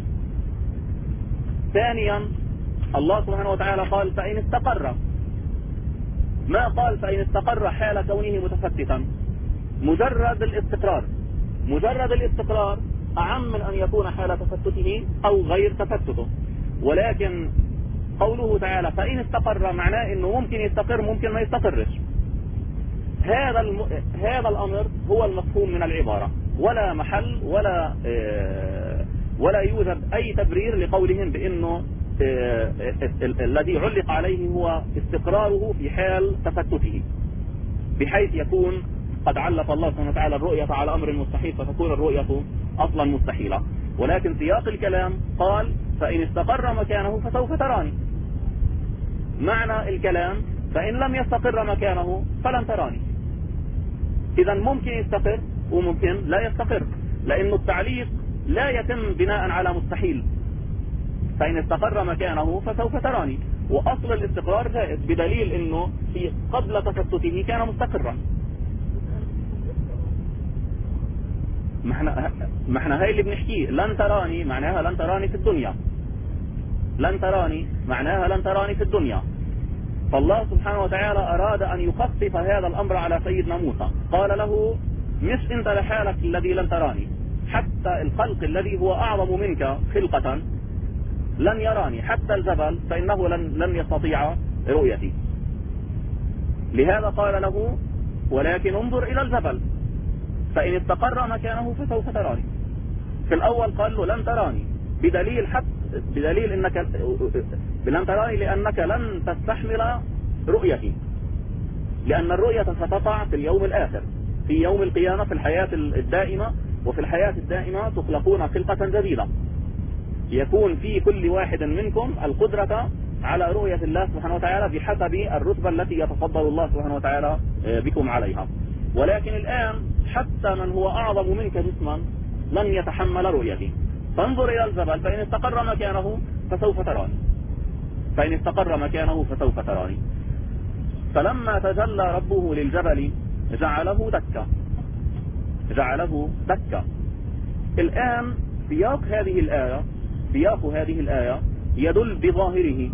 ثانيا الله سبحانه وتعالى قال فإن استقر، ما قال فإن استقر حال كونه متفتتا. مجرد الاستقرار أعم من أن يكون حال تفتته أو غير تفتته. ولكن قوله تعالى فإن استقر معناه أنه ممكن يستقر ممكن ما يستقرش. هذا الأمر هو المفهوم من العبارة، ولا محل ولا يوجد أي تبرير لقولهم بأنه الذي علق عليه هو استقراره في حال تفتته، بحيث يكون قد علق الله سبحانه وتعالى الرؤية على أمر مستحيل فتكون الرؤية أصلا مستحيلة. ولكن سياق الكلام قال فإن استقر مكانه فسوف تراني. معنى الكلام فإن لم يستقر مكانه فلن تراني. إذا ممكن يستقر وممكن لا يستقر، لأن التعليق لا يتم بناء على مستحيل. فإن استقر مكانه فسوف تراني، وأصل الاستقرار جائز بدليل أنه في قبل تفتته كان مستقرا. ما احنا هاي اللي بنحكيه. لن تراني معناها لن تراني في الدنيا، لن تراني معناها لن تراني في الدنيا. فالله سبحانه وتعالى أراد أن يخفف هذا الأمر على سيدنا موسى، قال له مش انت لحالك الذي لن تراني، حتى الخلق الذي هو أعظم منك خلقة لن يراني، حتى الجبل فإنه لن يستطيع رؤيتي. لهذا قال له ولكن انظر إلى الجبل فإن استقر مكانه فسوف تراني. في الأول قال له لن تراني بدليل انك لن تراني لأنك لن تستحمل رؤيتي، لأن الرؤية ستقع في اليوم الآخر، في يوم القيامة، في الحياة الدائمة. وفي الحياة الدائمة تخلقون خلقة جديدة، يكون في كل واحد منكم القدرة على رؤية الله سبحانه وتعالى بحسب الرتبة التي يتفضل الله سبحانه وتعالى بكم عليها. ولكن الآن حتى من هو أعظم منك جسما لن يتحمل رؤيتي. فانظر إلى الجبل فإن استقر مكانه فسوف تراني، فإن استقر مكانه فسوف تراني. فلما تجلى ربه للجبل جعله دكا. الآن سياق هذه الآية يدل بظاهره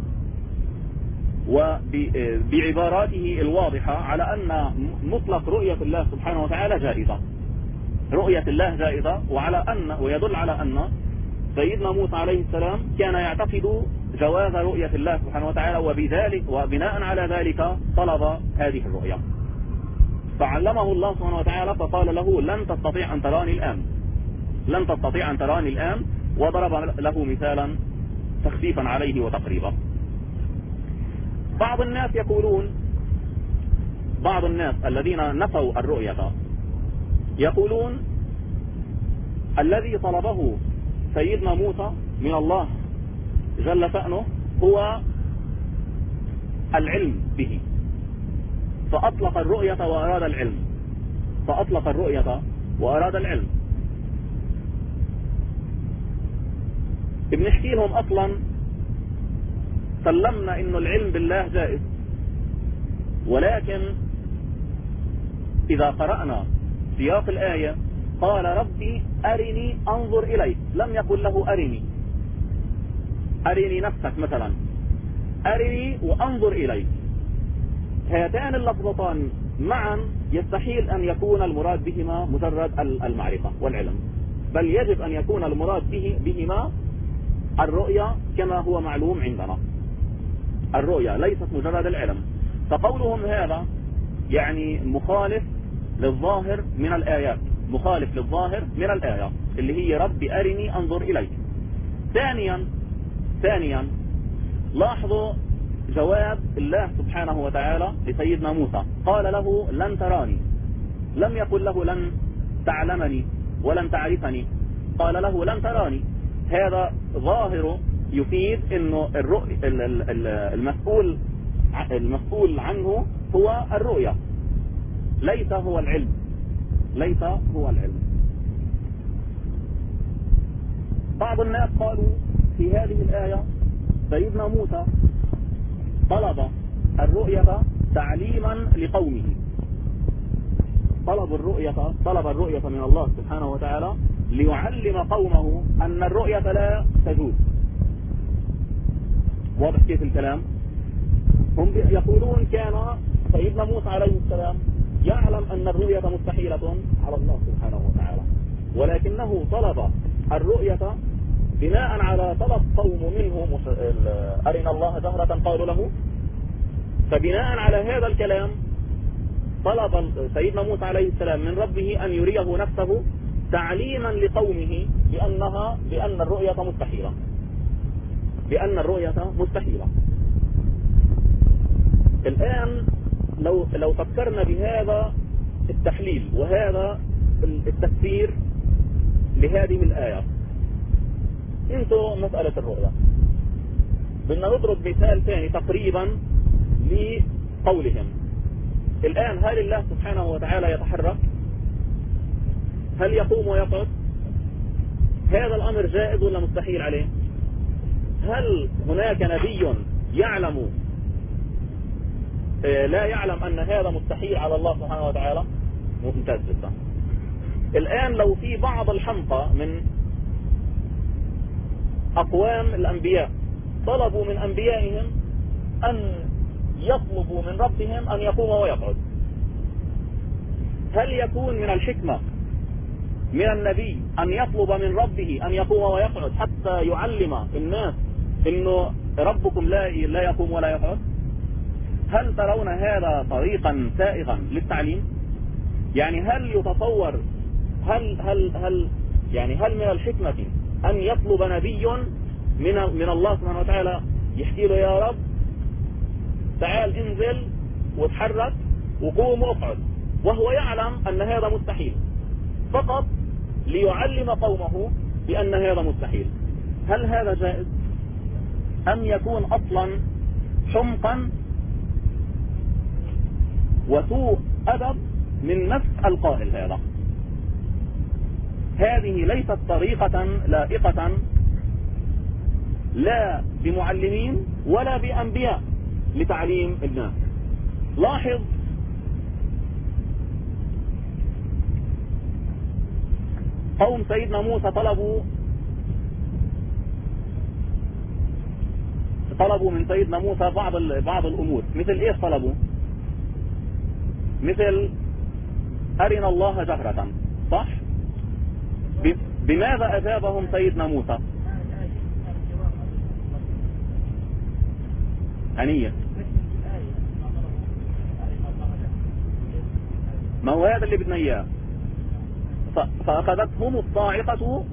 وبعباراته الواضحة على أن مطلق رؤية الله سبحانه وتعالى جائزة، رؤية الله جائزة، ويدل على أن سيدنا موسى عليه السلام كان يعتقد جواز رؤية الله سبحانه وتعالى، وبناء على ذلك طلب هذه الرؤية. فعلمه الله سبحانه وتعالى فقال له لن تستطيع أن تراني الآن، وضرب له مثالا تخفيفا عليه وتقريبا. بعض الناس الذين نفوا الرؤية يقولون الذي طلبه سيدنا موسى من الله جل شأنه هو العلم به، فأطلق الرؤية وأراد العلم. بنحكي لهم أصلا سلمنا إنه العلم بالله جائز، ولكن إذا قرأنا سياق الآية قال ربي أرني أنظر إليك، لم يقل له أرني نفسك مثلا، أرني وأنظر إليك. هاتان اللفظتان معا يستحيل أن يكون المراد بهما مجرد المعرفة والعلم، بل يجب أن يكون المراد بهما الرؤية كما هو معلوم عندنا. الرؤية ليست مجرد العلم. فقولهم هذا يعني مخالف للظاهر من الآيات، مخالف للظاهر من الآية اللي هي ربي أرني أنظر إليك. ثانيا لاحظوا جواب الله سبحانه وتعالى لسيدنا موسى، قال له لن تراني، لم يقل له لن تعلمني ولن تعرفني، قال له لن تراني. هذا ظاهر يفيد انه المسؤول عنه هو الرؤية، ليس هو العلم. بعض الناس قالوا في هذه الآية سيدنا موسى طلب الرؤية تعليما لقومه، طلب الرؤية من الله سبحانه وتعالى ليعلم قومه أن الرؤية لا تجوز. واضح كيف الكلام؟ هم يقولون كان سيدنا موسى عليه السلام يعلم أن الرؤية مستحيلة على الله سبحانه وتعالى، ولكنه طلب الرؤية بناء على طلب قوم منه أرنا الله جهرة قالوا له. فبناء على هذا الكلام طلب سيدنا موسى عليه السلام من ربه أن يريه نفسه تعليما لقومه بأن الرؤية مستحيلة. الآن لو فكرنا بهذا التحليل وهذا التفسير لهذه الآية، انتوا مسألة الرؤية بدنا نضرب مثال ثاني تقريبا لقولهم. الآن هل الله سبحانه وتعالى يتحرك؟ هل يقوم ويقعد؟ هذا الأمر جائز ولا مستحيل عليه؟ هل هناك نبي يعلم لا يعلم أن هذا مستحيل على الله سبحانه وتعالى؟ ممتاز جدا. الآن لو في بعض الحمقى من أقوام الأنبياء طلبوا من أنبيائهم أن يطلبوا من ربهم أن يقوم ويقعد، هل يكون من الحكمة من النبي أن يطلب من ربه أن يقوم ويقعد حتى يعلم الناس إنه ربكم لا يقوم ولا يقعد؟ هل ترون هذا طريقا سائغا للتعليم؟ يعني هل يتصور هل من الحكمة أن يطلب نبي من الله سبحانه وتعالى يحكي له يا رب تعال انزل وتحرك وقوم واقعد، وهو يعلم أن هذا مستحيل، فقط ليعلم قومه بأن هذا مستحيل؟ هل هذا جائز أم يكون أصلا حمقا وسوء أدب من نفس القائل هذا؟ هذه ليست طريقة لائقة لا بمعلمين ولا بأنبياء لتعليم الناس. لاحظ قوم سيدنا موسى طلبوا من سيدنا موسى بعض الأمور. مثل إيش طلبوا؟ مثل أرنا الله جهرة، صح؟ بماذا أجابهم سيدنا موسى؟ هنية. ما هو هذا اللي بدنا إياه. فأخذتهم الصاعقة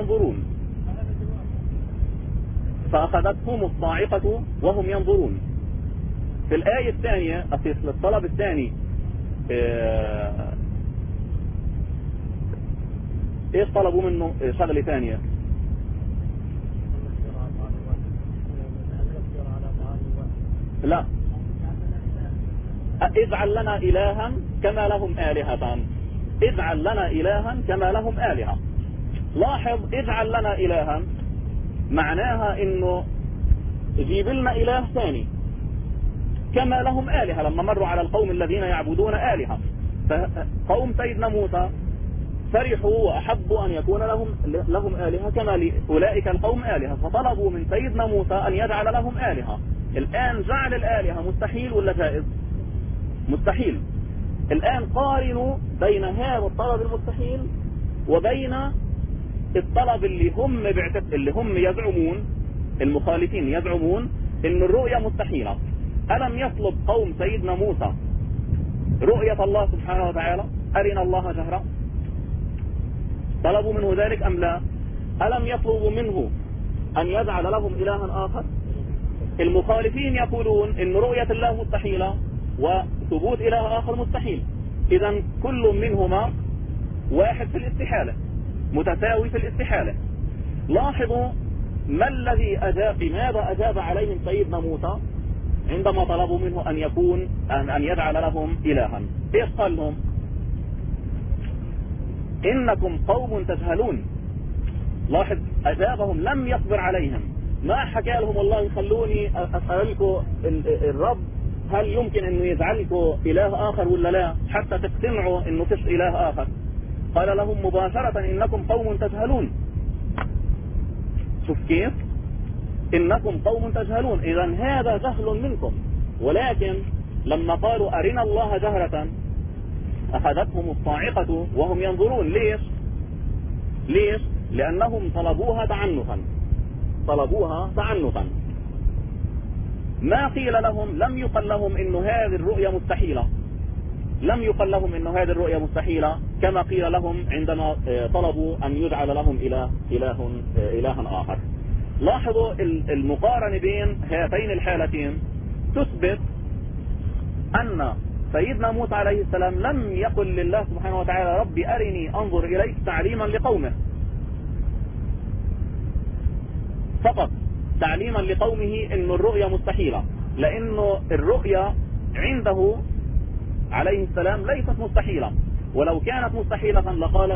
وهم ينظرون. في الآية الثانية في الطلب الثاني ايش طلبوا منه؟ شغلة ثانية. لا، اجعل لنا إلها كما لهم آلهة. اجعل لنا إلها كما لهم آلهة. لاحظ اجعل لنا إلها معناها انه جيب لنا إله ثاني كما لهم آلهة، لما مروا على القوم الذين يعبدون آلهة. فقوم سيدنا موسى فرحوا وأحبوا أن يكون لهم آلهة كما لأولئك القوم آلهة، فطلبوا من سيدنا موسى أن يجعل لهم آلهة. الآن جعل الآلهة مستحيل ولا جائز؟ مستحيل. الآن قارنوا بين هذا الطلب المستحيل وبين الطلب اللي هم يزعمون، المخالفين يزعمون ان الرؤية مستحيلة. ألم يطلب قوم سيدنا موسى رؤية الله سبحانه وتعالى؟ أرنا الله جهرا، طلبوا منه ذلك أم لا؟ ألم يطلبوا منه أن يجعل لهم إلها آخر؟ المخالفين يقولون ان رؤية الله مستحيلة وثبوت إله آخر مستحيل. إذا كل منهما واحد في الاستحالة، متساوي في الاستحالة. لاحظوا ما الذي لماذا أجاب عليهم سيدنا موسى عندما طلبوا منه أن يجعل لهم إلها؟ إيش قال لهم؟ إنكم قوم تجهلون. لاحظ أجابهم، لم يصبر عليهم، ما حكى لهم والله خلوني أسألكم الرب هل يمكن أنه يجعلكم إله آخر ولا لا حتى تقتنعوا أنه فيش إله آخر. قال لهم مباشرة إنكم قوم تجهلون. شوف كيف؟ إنكم قوم تجهلون. إذا هذا جهل منكم، ولكن لما قالوا أرنا الله جهرة أخذتهم الصاعقة وهم ينظرون. ليش؟ لأنهم طلبوها تعنفا. ما قيل لهم، لم يقل لهم إنه هذه الرؤية مستحيلة، لم يقل لهم إنه هذه الرؤية مستحيلة كما قيل لهم عندما طلبوا أن يجعل لهم إلها آخر. لاحظوا المقارنة بين هاتين الحالتين تثبت أن سيدنا موسى عليه السلام لم يقل لله سبحانه وتعالى ربي أرني أنظر إليك تعليما لقومه فقط، تعليما لقومه إن الرؤية مستحيلة، لأنه الرؤية عنده عليه السلام ليست مستحيلة، ولو كانت مستحيلة لقال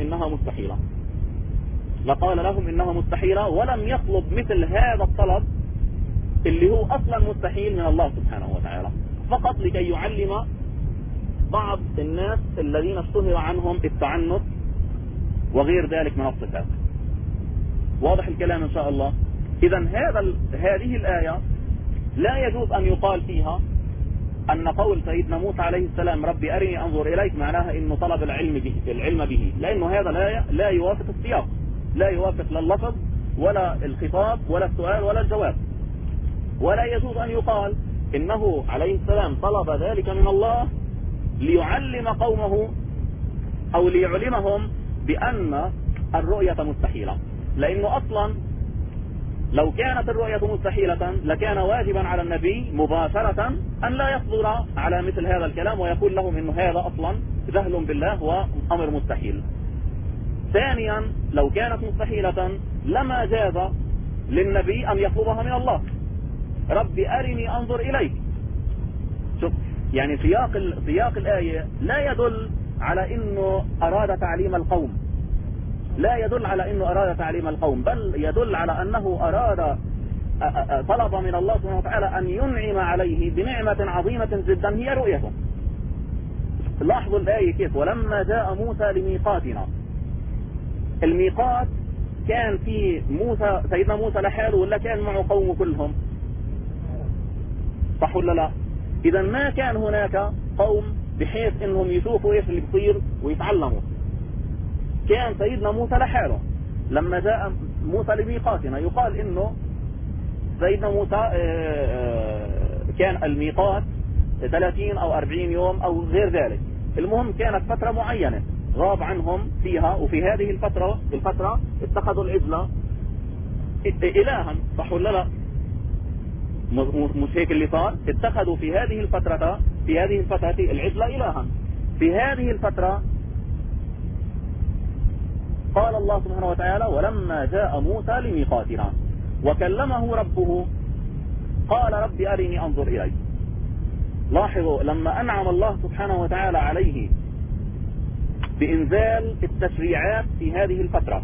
لهم إنها مستحيلة، ولم يطلب مثل هذا الطلب اللي هو أصلا مستحيل من الله سبحانه وتعالى، فقط لكي يعلم بعض الناس الذين اشتهر عنهم التعنت وغير ذلك من الصفات. واضح الكلام إن شاء الله؟ إذا هذه الآية لا يجوز أن يقال فيها أن قول سيدنا موسى عليه السلام ربي أرني أنظر إليك معناها إنه طلب العلم به، لأنه هذا لا يوافق السياق، لا يوافق لا اللفظ ولا الخطاب ولا السؤال ولا الجواب. ولا يجوز أن يقال إنه عليه السلام طلب ذلك من الله ليعلم قومه أو ليعلمهم بأن الرؤية مستحيلة، لأنه أصلا لو كانت الرؤية مستحيلة لكان واجبا على النبي مباشرة أن لا يصدر على مثل هذا الكلام ويقول لهم إنه هذا أصلا جهل بالله وأمر مستحيل. ثانيا لو كانت مستحيلة لما جاز للنبي أن يطلبها من الله ربي أرني أنظر إليك. شوف يعني سياق الآية لا يدل على إنه أراد تعليم القوم، لا يدل على أنه أراد تعليم القوم، بل يدل على أنه أراد طلب من الله سبحانه وتعالى أن ينعم عليه بنعمة عظيمة جدا هي رؤيته. لاحظوا الآية كيف؟ ولما جاء موسى لميقاتنا، الميقات كان في سيدنا موسى لحاله ولا كان معه قومه كلهم؟ صح ولا لا؟ إذا ما كان هناك قوم بحيث أنهم يشوفوا إيش اللي بيصير ويتعلموا، كان سيدنا موسى لحاله. لما جاء موسى لميقاتنا يقال انه سيدنا موسى كان الميقات 30 او 40 يوم او غير ذلك، المهم كانت فترة معينة غاب عنهم فيها، وفي هذه الفترة اتخذوا العجلة إلها، صح ولا لا؟ مش هيك اللي صار؟ اتخذوا في هذه الفترة العجلة إلها. في هذه الفترة قال الله سبحانه وتعالى ولما جاء موسى لميقاتنا وكلمه ربه قال ربي أرني أنظر إليك. لاحظوا لما أنعم الله سبحانه وتعالى عليه بإنزال التشريعات في هذه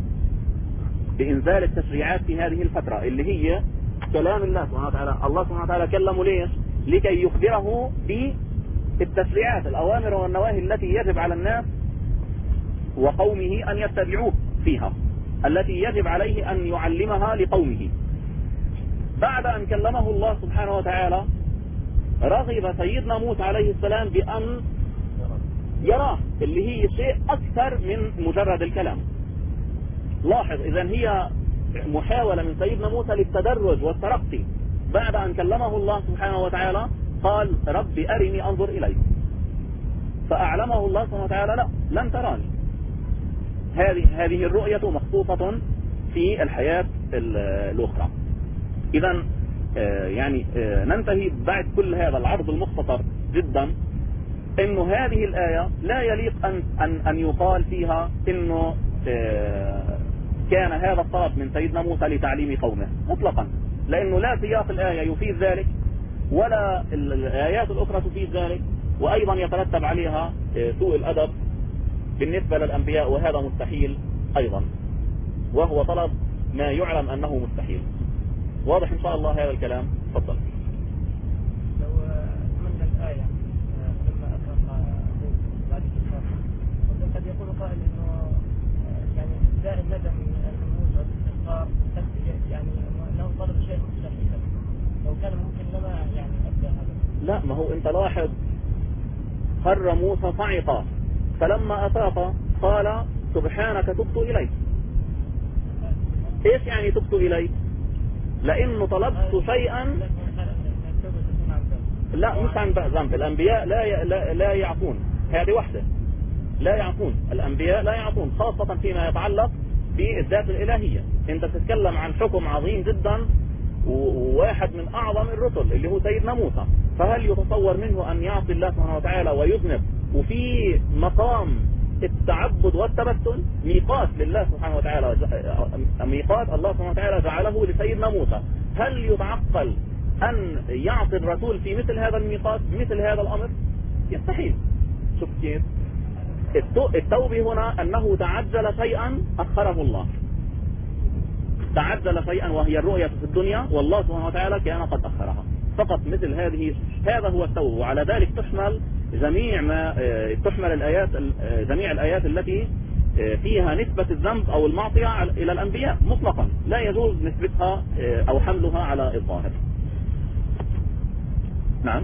الفترة، اللي هي كلام الله سبحانه وتعالى، الله سبحانه وتعالى كلمه ليش؟ لكي يخبره بالتشريعات، الأوامر والنواهي التي يجب على الناس وقومه أن يتبعوه فيها، التي يجب عليه أن يعلمها لقومه. بعد أن كلمه الله سبحانه وتعالى رغب سيدنا موسى عليه السلام بأن يراه، اللي هي شيء أكثر من مجرد الكلام. لاحظ، إذن هي محاولة من سيدنا موسى للتدرج والترقي. بعد أن كلمه الله سبحانه وتعالى قال رب أرني أنظر إليك، فأعلمه الله سبحانه وتعالى لا، لن تراني. هذه الرؤية مخصوصة في الحياة الأخرى. إذن يعني ننتهي بعد كل هذا العرض المختصر جدا إنه هذه الآية لا يليق أن يقال فيها إنه كان هذا الطلب من سيدنا موسى لتعليم قومه مطلقا، لأنه لا سياق الآية يفيد ذلك ولا الآيات الأخرى تفيد ذلك، وأيضا يترتب عليها سوء الأدب بالنسبة للأنبياء، وهذا مستحيل أيضا، وهو طلب ما يعلم أنه مستحيل. واضح إن شاء الله هذا الكلام؟ تفضل.
لو من الآية لما أفرق بعد الكفار، قد يقول قائل إنه يعني ابتداء الندم من موسى والاستغفار يعني أنه طلب شيء مستحيل، لو كان ممكن لما يعني أبدأ هذا.
لا، ما هو أنت لاحظ، خر موسى صعقا فلما أفاق قال سبحانك تبت إليك. إيش يعني تبت إليك؟ لأنه طلبت شيئا. لا، مش عن ذنب. الأنبياء لا يعطون، هذه وحدة، لا يعطون. الأنبياء لا يعطون، خاصة فيما يتعلق بالذات الإلهية. أنت تتكلم عن حكم عظيم جدا، وواحد من أعظم الرسل اللي هو سيدنا موسى، فهل يتصور منه أن يعصي الله سبحانه وتعالى ويذنب؟ وفي مقام التعبد والتبتل ميقات لله سبحانه وتعالى، ميقات الله سبحانه وتعالى جعله لسيدنا موسى. هل يتعقل أن يعصي الرسول في مثل هذا الميقات، مثل هذا الأمر؟ يستحيل. شوف كيف التوبة هنا، أنه تعجل شيئا أخره الله، تعجل شيئا وهي الرؤية في الدنيا، والله سبحانه وتعالى كان قد أخرها. فقط مثل هذا هو التوبة، وعلى ذلك تحمل الآيات، جميع الآيات التي فيها نسبة الذنب أو المعصية إلى الأنبياء مطلقا، لا يجوز نسبتها أو حملها على الظاهر. نعم.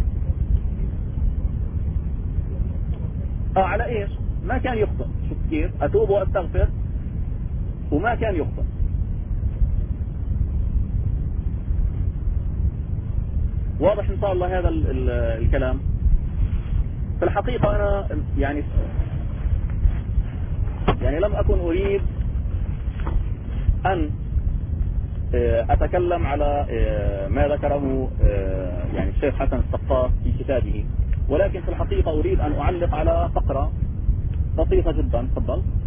على إيش؟ ما كان يخطئ. شوف كيف أتوب وأستغفر وما كان يخطئ. واضح إن شاء الله هذا الكلام. في الحقيقة أنا يعني لم أكن أريد أن أتكلم على ما ذكره يعني الشيخ حسن السقاف في كتابه، ولكن في الحقيقة أريد أن أعلق على فقرة بسيطة جدا. تفضل.